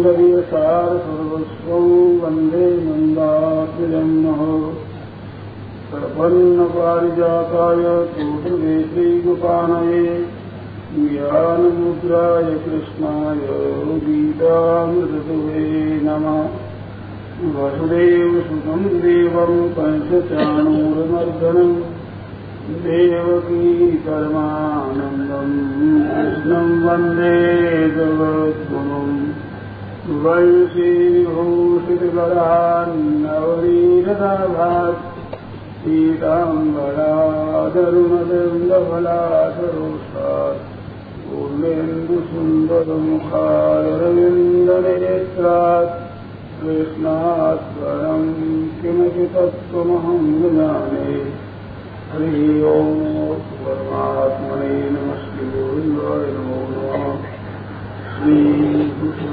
सौन्दर्यसार सर्वस्वं वन्दे मन्दात्मजन्मः प्रपन्नपारिजाताय तोषवेत्रैकपाणये ज्ञानमुद्राय कृष्णाय गीतामृततुभे नमः। वसुदेवसुतं देवं कंसचाणूरमर्दनं देवकी परमानन्दं कृष्णं वन्दे जगद्गुरुं। वंशीभूषितकरान्नवनीरदाभात् पीताम्बरादरुणदन्दफलासरोष्टात् पूर्णेन्दुसुन्दरमुखारविन्दनेत्रात् कृष्णात् परं किमपि तत्त्वमहं न जाने। हरि ओम परमात्मने नमस्ते गोविन्दाय नमो नमः। श्रीकृष्ण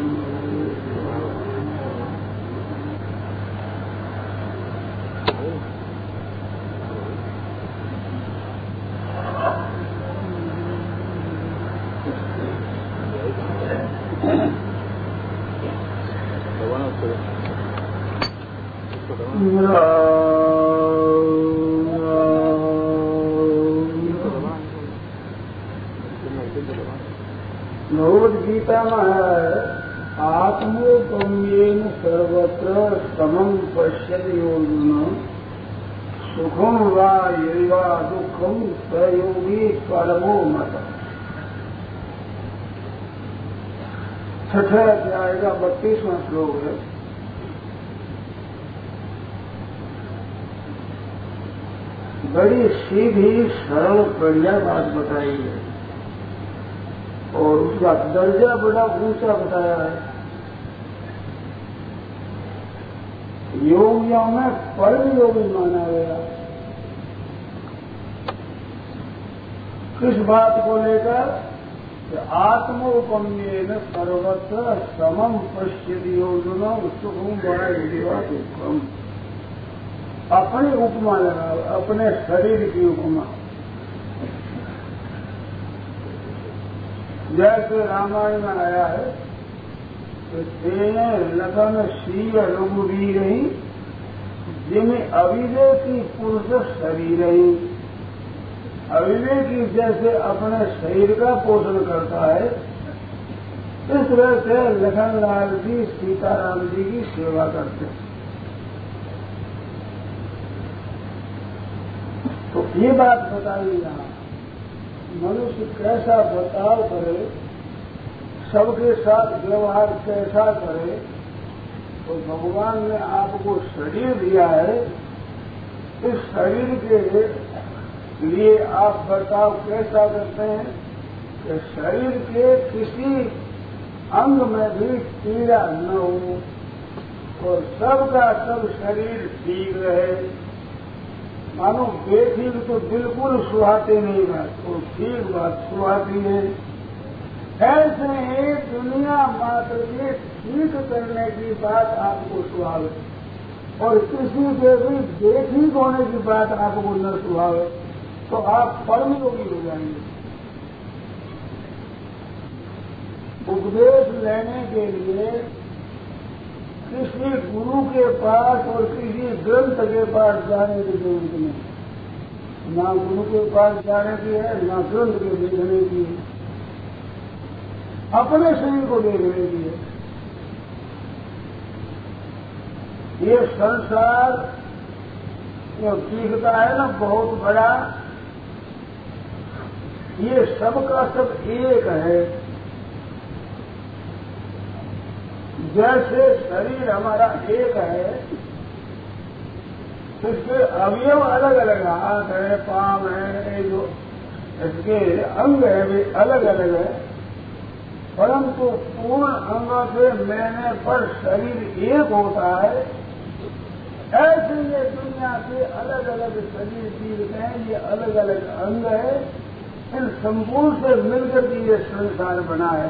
भगवद्गीता में है आत्मोपम्येन सर्वत्र समं पश्यति अर्जुन सुखम वा यैवा दुखम स योगी परमो मतः। छठे अध्याय का बत्तीसवां श्लोक है। बड़ी सीधी सरल बढ़िया बात बताई है और उसका दर्जा बड़ा ऊंचा बताया है। योगियों में परम योगी माना गया। किस बात को लेकर? आत्मोपम्येन सर्वत्र समं पश्यति अर्जुन सुखम बड़ा युवा दुखम। अपनी उपमा लगाओ, अपने शरीर की उपमा। जैसे रामायण में आया है कि तेने लगन शीय रघुवीर ही जिन्हें अविवेकी पुरुष शरीर ही। अविवेकी जैसे अपने शरीर का पोषण करता है, इस तरह से लखनलाल जी सीताराम जी की सेवा करते हैं। तो ये बात बताई यहाँ मनुष्य कैसा बर्ताव करे, सबके साथ व्यवहार कैसा करे। तो भगवान ने आपको शरीर दिया है, इस शरीर के लिए आप बर्ताव कैसा करते हैं कि शरीर के किसी अंग में भी पीड़ा न हो और सबका सब शरीर ठीक रहे। मानो बेठीक तो बिल्कुल सुहाते नहीं बात, तो ठीक बात सुहाती है। ऐसे ही दुनिया मात्र के ठीक करने की बात आपको सुहावे और किसी के भी बेठीक होने की बात आपको न सुहावे तो आप परम योगी हो जाएंगे। उपदेश लेने के लिए किसी गुरु के पास और किसी ग्रंथ के पास जाने की जरूरत नहीं। ना गुरु के पास जाने की है, ना ग्रंथ के देखने की है, अपने शरीर को देखने की है। ये संसार जो दिखता है ना बहुत बड़ा, ये सबका सब एक है। जैसे शरीर हमारा एक है, इसके अवयव अलग अलग, हाथ है, पांव है, जो इसके अंग है वे अलग अलग है, परंतु पूर्ण अंगों से मिलने पर शरीर एक होता है। ऐसे ये दुनिया के अलग अलग शरीर जीवते हैं, ये अलग अलग अंग है, इन संपूर्ण से मिलकर के ये संसार बना है।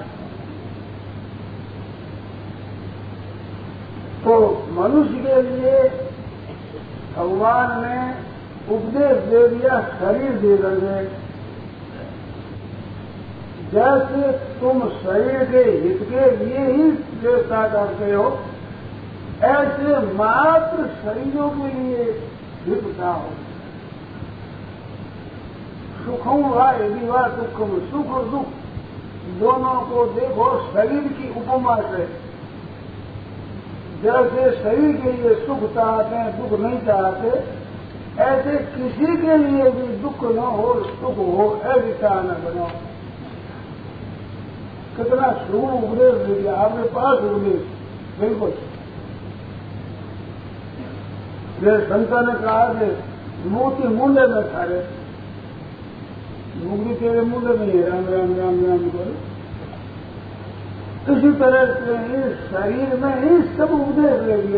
तो मनुष्य के लिए भगवान ने उपदेश दे दिया, शरीर दे करके। जैसे तुम शरीर के हित के लिए ही विशेषता करते हो, ऐसे मात्र शरीरों के लिए हितता हो। सुखों वा यदि वा दुखम, सुख और दुख दोनों को देखो शरीर की उपमा से। जैसे शरीर के लिए सुख चाहते हैं, दुख नहीं चाहते, ऐसे किसी के लिए भी दुख न हो सुख हो ऐसी चाह न बनाओ। कितना शुभ उपदेश दे दिया आपने पास उपदेश, बिल्कुल। जैसे संता ने कहा कि मोती मूल्य में सारे मुगली तेरे मूल्य में है, राम राम राम राम करो। इसी तरह से ही शरीर में ही सब उपदेश ले दिया।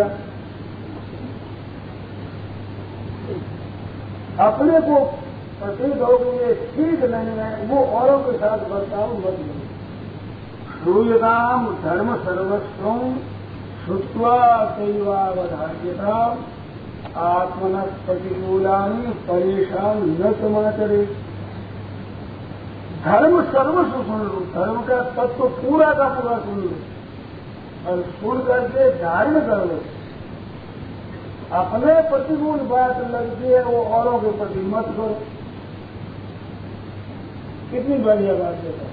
अपने को प्रतीत हो कि ये ठीक नहीं है, वो औरों के साथ बर्ताव मत करो। श्रूयताम धर्म सर्वस्व श्रुत्वा दैवावधार्यता आत्मन प्रतिकूलानि परेशान न समाचरे। धर्म सर्वस्व सुन लो, धर्म का तत्व पूरा का पूरा सुन लो और सुन करके धारण कर लो। अपने प्रतिकूल बात लगती है वो औरों के प्रति मत करो। कितनी बढ़िया बात है।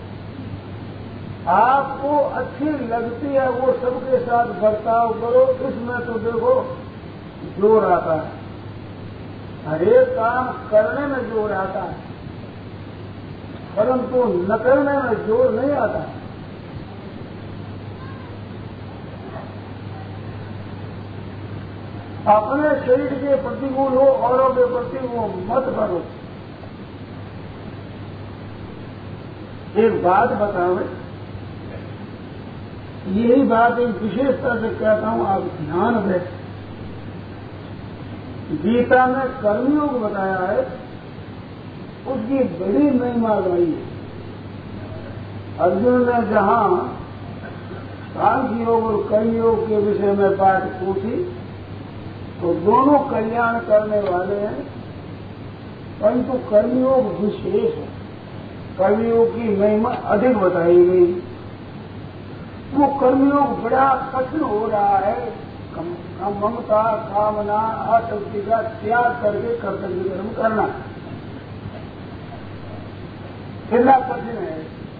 आपको अच्छी लगती है वो सबके साथ बर्ताव करो, इसमें तो देखो जोर आता है। हरेक काम करने में जोर आता है, परंतु न करने में जोर नहीं आता। अपने शरीर के प्रतिकूल हो, औरों के प्रति वो मत करो। एक बात बताओ, यही बात एक विशेषता से कहता हूं, आप ध्यान दें। गीता में कर्मयोग बताया है, उसकी बड़ी महिमा गई है। अर्जुन ने जहां सांख्य योग और कर्मयोग के विषय में बात पूछी तो दोनों कल्याण करने वाले हैं, परंतु कर्मयोग विशेष है। कर्मयोग की महिमा अधिक बताई गई। वो कर्मयोग बड़ा कठिन हो रहा है। ममता, कामना, आसक्ति का त्याग करके कर्तव्य कर्म करना कितना कठिन है।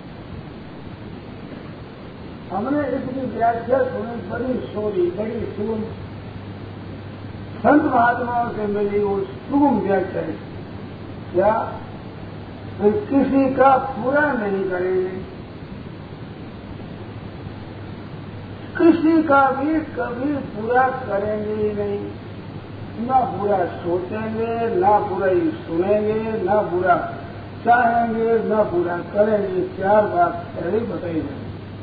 हमने इसकी व्याख्या सुनी, बड़ी सोरी, बड़ी सुगम, संत महात्माओं से मिली वो सुगम व्याख्या है। क्या तो किसी का पूरा नहीं करेंगे, किसी का भी कभी पूरा करेंगे ही नहीं। ना बुरा सोचेंगे, ना बुरा ही सुनेंगे, ना बुरा चाहेंगे, ना बुरा करेंगे। चार बात पहले बताई जाए।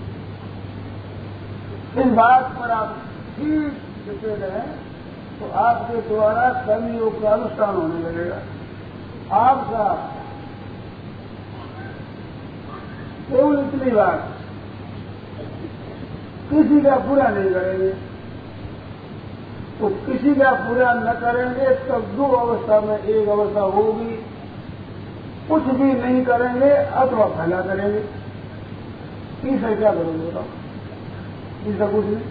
इस बात पर आप ठीक टिके रहें तो आपके द्वारा कर्मयोग का अनुष्ठान होने लगेगा। आपका केवल इतनी बात, किसी का पूरा नहीं करेंगे। तो किसी का पूरा न करेंगे तब दो अवस्था में एक अवस्था होगी, कुछ भी नहीं करेंगे अथवा भला करेंगे। तीसरा क्या करोगे बताओ? तीसरा कुछ नहीं।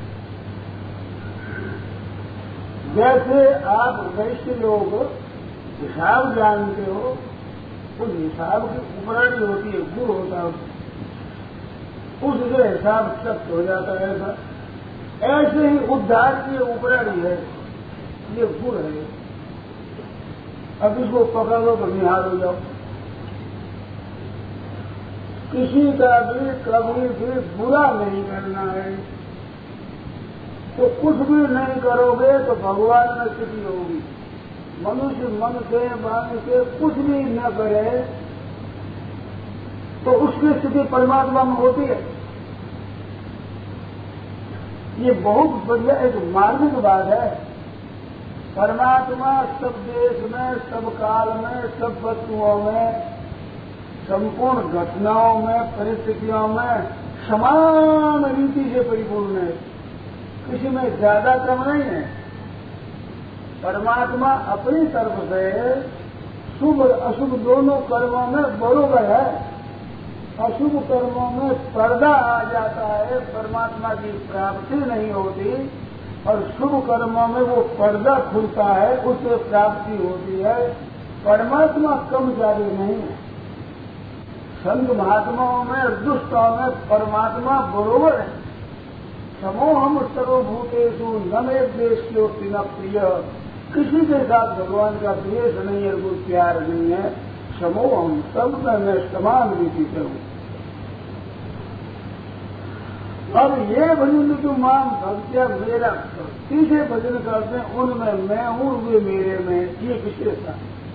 जैसे आप वैश्य लोग हिसाब जानते हो, उस हिसाब की उपराणी होती है, गुण होता है, उससे हिसाब सख्त हो जाता है। ऐसा ऐसे ही उद्धार की उपराणी है, ये गुण है। अब इसको पकड़ लो तो निहार हो जाओ। किसी का भी कभी भी बुरा नहीं करना है। तो कुछ भी नहीं करोगे तो भगवान में स्थिति होगी। मनुष्य मन से वाणी से कुछ भी न करे तो उसकी स्थिति परमात्मा में होती है। ये बहुत बढ़िया एक मार्मिक बात है। परमात्मा सब देश में, सब काल में, सब वस्तुओं में, संपूर्ण घटनाओं में, परिस्थितियों में समान रीति से परिपूर्ण है। किसी में ज्यादा कम नहीं है। परमात्मा अपनी तरफ से शुभ अशुभ दोनों कर्मों में बरोबर है। अशुभ कर्मों में पर्दा आ जाता है, परमात्मा की प्राप्ति नहीं होती, और शुभ कर्मों में वो पर्दा खुलता है, उससे प्राप्ति होती है। परमात्मा कम ज्यादा नहीं है। संत महात्माओं में, दुष्टों में परमात्मा बरोबर है। समोहम सर्वभूतेषु न मे द्वेष्योऽस्ति न प्रिय। किसी के साथ भगवान का द्वेष नहीं है, कोई प्यार नहीं है। समोहम, सब में मैं समान रीति से हूं। अब ये भजन जो माम भक्त्या मेरा भक्ति से भजन करते हैं, उनमें मैं हूं, वे मेरे में, ये विशेषता।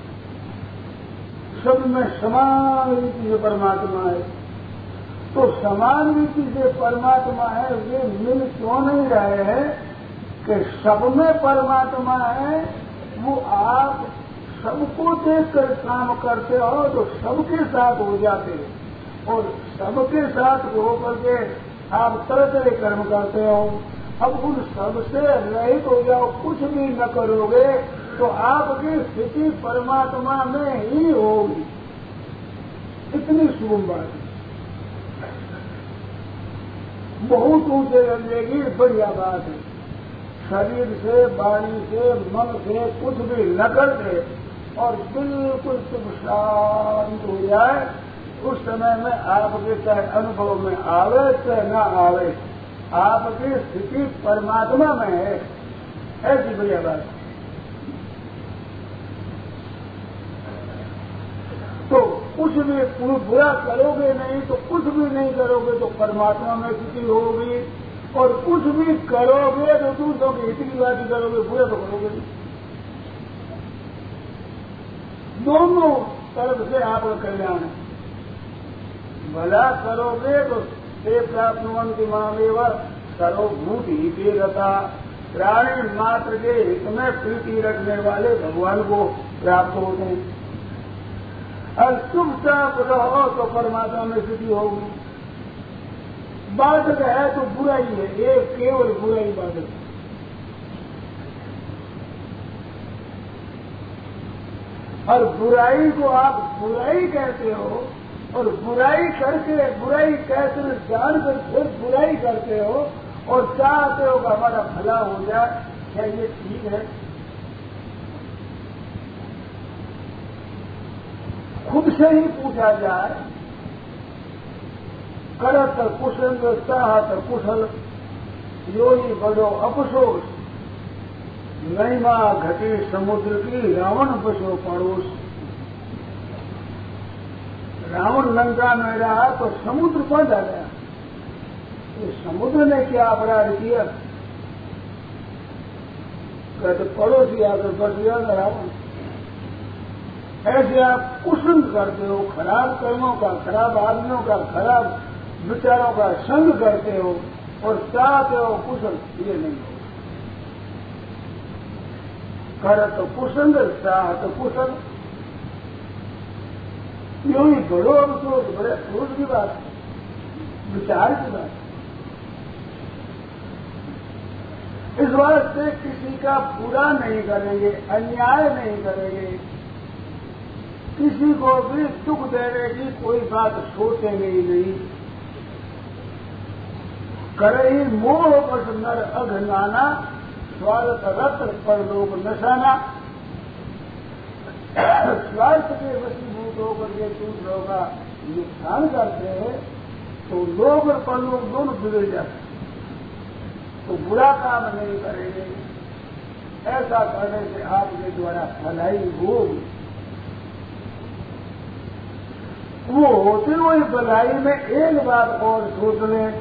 सब में समान रीति से परमात्मा है। तो समान रीति से परमात्मा है, वे मिल क्यों नहीं रहे हैं कि सब में परमात्मा है। वो आप सबको देखकर काम करते हो तो सबके साथ हो जाते हो, और सबके साथ होकर के आप तरह तरह कर्म करते हो। अब उन सबसे रहित हो जाओ, कुछ भी न करोगे तो आपकी स्थिति परमात्मा में ही होगी। इतनी शुभ बात है, बहुत ऊंचे रंगेगी, बढ़िया बात है। शरीर से, वाणी से, मन से कुछ भी न करते और बिल्कुल चुप शांत हो जाए, उस समय में आपके चाहे अनुभव में आवे चाहे न आवे, आपकी स्थिति परमात्मा में है। ऐसी बढ़िया बात। तो कुछ भी बुरा करोगे नहीं, तो कुछ भी नहीं करोगे तो परमात्मा में स्थिति होगी, और कुछ भी करोगे तो दूसरों की हित की बात करोगे, बुरा तो करोगे नहीं। दोनों तरफ से आपका कल्याण है। भला करोगे तो ते प्राप्नुवन्ति मामेव सर्वभूत हिते रता। प्राणी मात्र के हित में प्रीति रखने वाले भगवान को प्राप्त होते हैं। और चुपचाप रहो तो परमात्मा में स्थिति होगी। बाधक है तो बुराई है, ये केवल बुराई बाधक है। और बुराई को आप बुराई कहते हो, और बुराई करके, बुराई कहते हुए जानकर फिर बुराई करते हो और चाहते हो कि हमारा भला हो जाए। क्या ये ठीक है? खुद से ही पूछा जाए, करत कुशल चाहत कुशल, यो ही बड़ो अफसोस, महिमा घटी समुद्र की रावण बसो पड़ोस। रावण लंका में रहा तो समुद्र पर जा गया। तो समुद्र ने क्या अपराध किया? कहते पड़ोसी आकर बस गया ना रावण। ऐसे आप कुशल करते हो, खराब कर्मों का, खराब आदमियों का, खराब विचारों का संग करते हो और चाहते हो कुशल, ये नहीं हो। करत कुशल चाहत कुशल, यो ही बड़ो अफसोस, बड़े अफसोस की बात, विचार की बात। इस वास्ते किसी का बुरा नहीं करेंगे, अन्याय नहीं करेंगे, किसी को भी दुख देने की कोई बात सोचेंगे ही नहीं। करे ही मोह बस नर अघनाना, स्वार्थ रत्र परलोक नशाना। स्वार्थ के वशीभूत होकर के दूसरों का नुकसान करते हैं तो लोग और परलोक दोनों बिगड़ जाते हैं। तो बुरा काम नहीं करेंगे, ऐसा करने से आपके द्वारा भलाई होगी। वो होते हुए भलाई में एक बात और सोच लें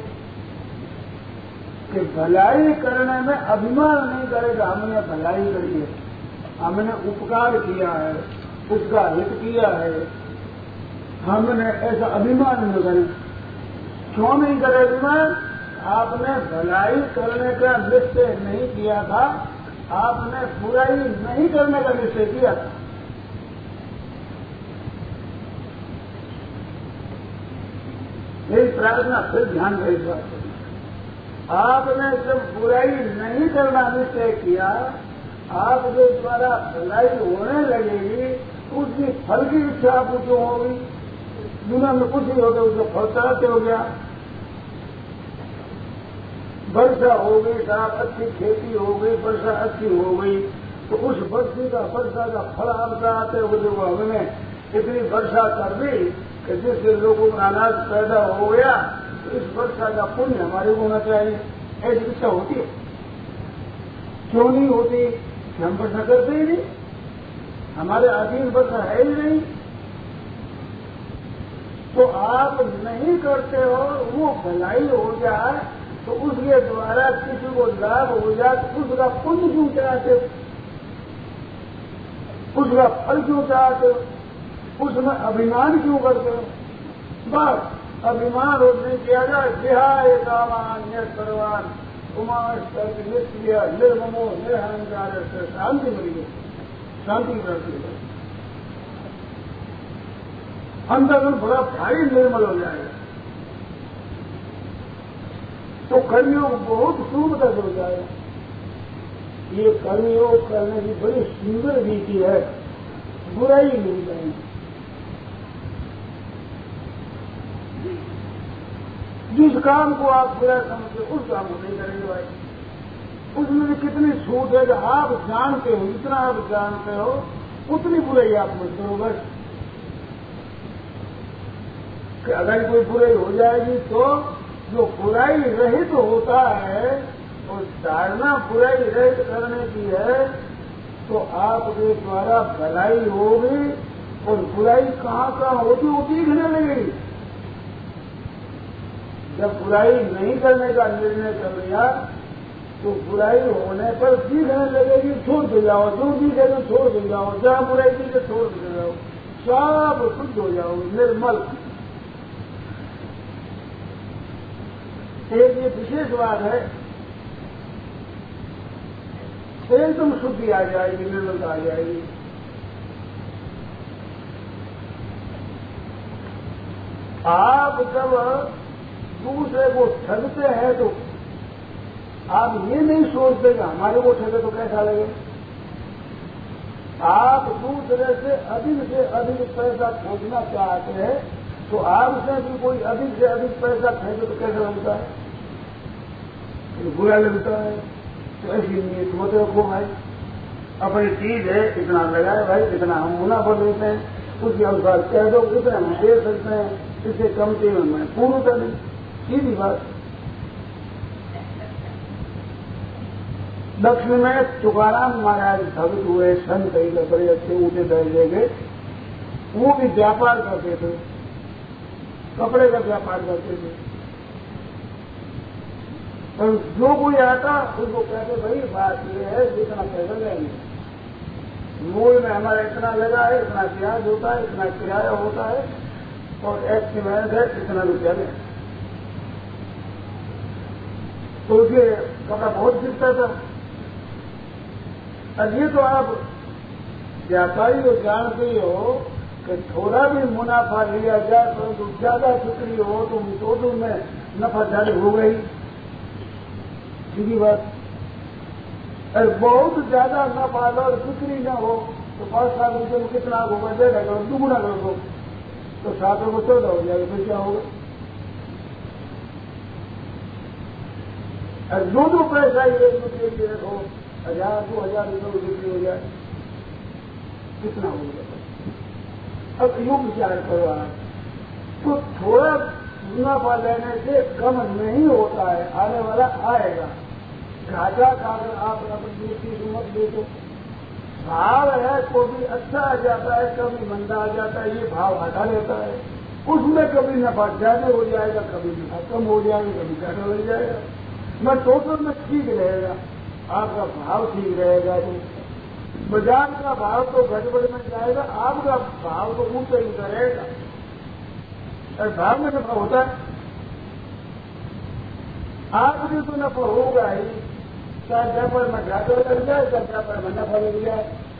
कि भलाई करने में अभिमान नहीं करेगा, हमने भलाई करी है, हमने उपकार किया है, उसका हित किया है, हमने ऐसा अभिमान न करे। क्यों नहीं करे अभिमान? आपने भलाई करने का निश्चय नहीं किया था, आपने बुराई नहीं करने का निश्चय किया था। मेरी प्रार्थना फिर ध्यान रहे इस बात पर। आपने जब बुराई नहीं करना निश्चय किया, आपके द्वारा भलाई होने लगेगी, उसकी फल की इच्छा आपको क्यों होगी? दुनिया में कुछ नहीं होता, उसको फलसाते हो गया। वर्षा हो गई, साफ अच्छी खेती हो गई, वर्षा अच्छी हो गई, तो उस वर्षी का वर्षा का फल आपका आते हो देखो हमने इतनी वर्षा कर दी कि जिससे लोगों को अनाज पैदा हो गया, तो इस वर्षा का पुण्य हमारे को होना चाहिए। ऐसी इच्छा होती है, क्यों नहीं होती कि हम वर्षा करते ही नहीं, हमारे अधीन वर्षा है ही नहीं। तो आप नहीं करते हो, वो भलाई हो जाए तो उसके द्वारा किसी को लाभ हो जाए तो उसका पुण्य क्यों चाहते, उसका फल क्यों चाहते, उसमें अभिमान क्यों करते हो? बस अभिमान रोज नहीं किया जाए। विहाय कामान्य सर्वान उमास्तर नित्य निर्ममो निरहंकार से शांति मिली, शांति करती है, अंतर्गत बड़ा भारी निर्मल हो जाएगा। तो कर्मयोग बहुत सुंदर हो जाएगा। ये कर्मयोग करने की बड़ी सुंदर रीति है, बुराई नहीं करेंगे। जिस काम को आप बुरा समझते उस काम को नहीं करेंगे भाई। उसमें भी कितनी छूट है कि आप जानते हो, जितना आप जानते हो उतनी बुराई आप मत करो बस। कि अगर कोई बुराई हो जाएगी तो जो बुराई रहित तो होता है और धारणा बुराई रहित करने की है, तो आपके द्वारा भलाई होगी और बुराई कहाँ कहाँ होती वो दिखने लगेगी। जब बुराई नहीं करने का निर्णय कर लिया तो बुराई होने पर दिखने लगेगी, छोड़ दे जाओ, जो दिखे तो छोड़ दे जाओ, जहाँ बुराई दिखे छोड़ दे जाओ, सब शुद्ध हो जाओ, निर्मल। एक ये विशेष बात है, एकदम शुद्धि आ जाएगी, निर्मलता आ जाएगी। आप जब दूसरे को ठगते हैं तो आप ये नहीं सोचते कि हमारे को ठगे तो कैसा लगे। आप दूसरे से अधिक से अधिक पैसा खोजना चाहते हैं तो आपसे भी कोई अधिक से अधिक पैसा खरीदे तो कैसा लगता है, तो बुरा लगता है। तो ऐसी नीयत मत रखो भाई, अपनी चीज है इतना लगाए भाई, इतना हम मुनाफा लेते हैं उसके अनुसार कह दो, इतना हम दे सकते हैं, इससे कमती में मैं पूर्णता नहीं, सीधी बात। दक्षिण में तुकाराम महाराज भक्त हुए, संत कई बड़े अच्छे ऊंचे दर्जे के, वो भी व्यापार करते थे, कपड़े का व्यापार करते थे। और जो कोई आता उसको कहते भाई बात ये है जितना पैसा लेंगे, मूल में हमारा इतना लगा है, इतना ब्याज होता है, इतना किराया होता है और एक्सीमेंट है इतना रुपया लें। तो उसके कपड़ा बहुत बिकता था। अब ये तो आप व्यापारी को जानते ही हो कि थोड़ा भी मुनाफा लिया जाए परंतु तो ज्यादा बिक्री हो तो टोटल में नफा ज्यादा हो गई, सीधी बात। और बहुत ज्यादा नफा लो और बिक्री न हो तो पांच सात रुपये में कितना होगा, डेढ़ करो, दुगुना कर दो तो सात रुपये चौदह हो जाएगा, फिर क्या होगा। और दो दो पैसा ही एक रुपये की रखो, हजार दो हजार रुपये बिक्री हो जाए, कितना होगा। अब यूं विचार करो आप, तो थोड़ा मुनाफा लेने से कम नहीं होता है, आने वाला आएगा। घाटा खाकर आप अपनी की मत देखो, भाव है तो भी अच्छा आ जाता है, कभी मंदा आ जाता है, ये भाव हटा लेता है। उसमें कभी नफा ज्यादा हो जाएगा, कभी नफा कम हो जाएगा, कभी घाटा हो जाएगा, मैं टोटल में ठीक रहेगा, आपका भाव ठीक रहेगा। तो बाजार का भाव तो गड़बड़ में जाएगा, आपका भाव तो ऊंचा ही रहेगा। और भाव में नफा होता है, आपके तो नफा होगा ही, चाहे व्यापार में घाटा लग जाए, चाहे व्यापार में नफा लग जाए।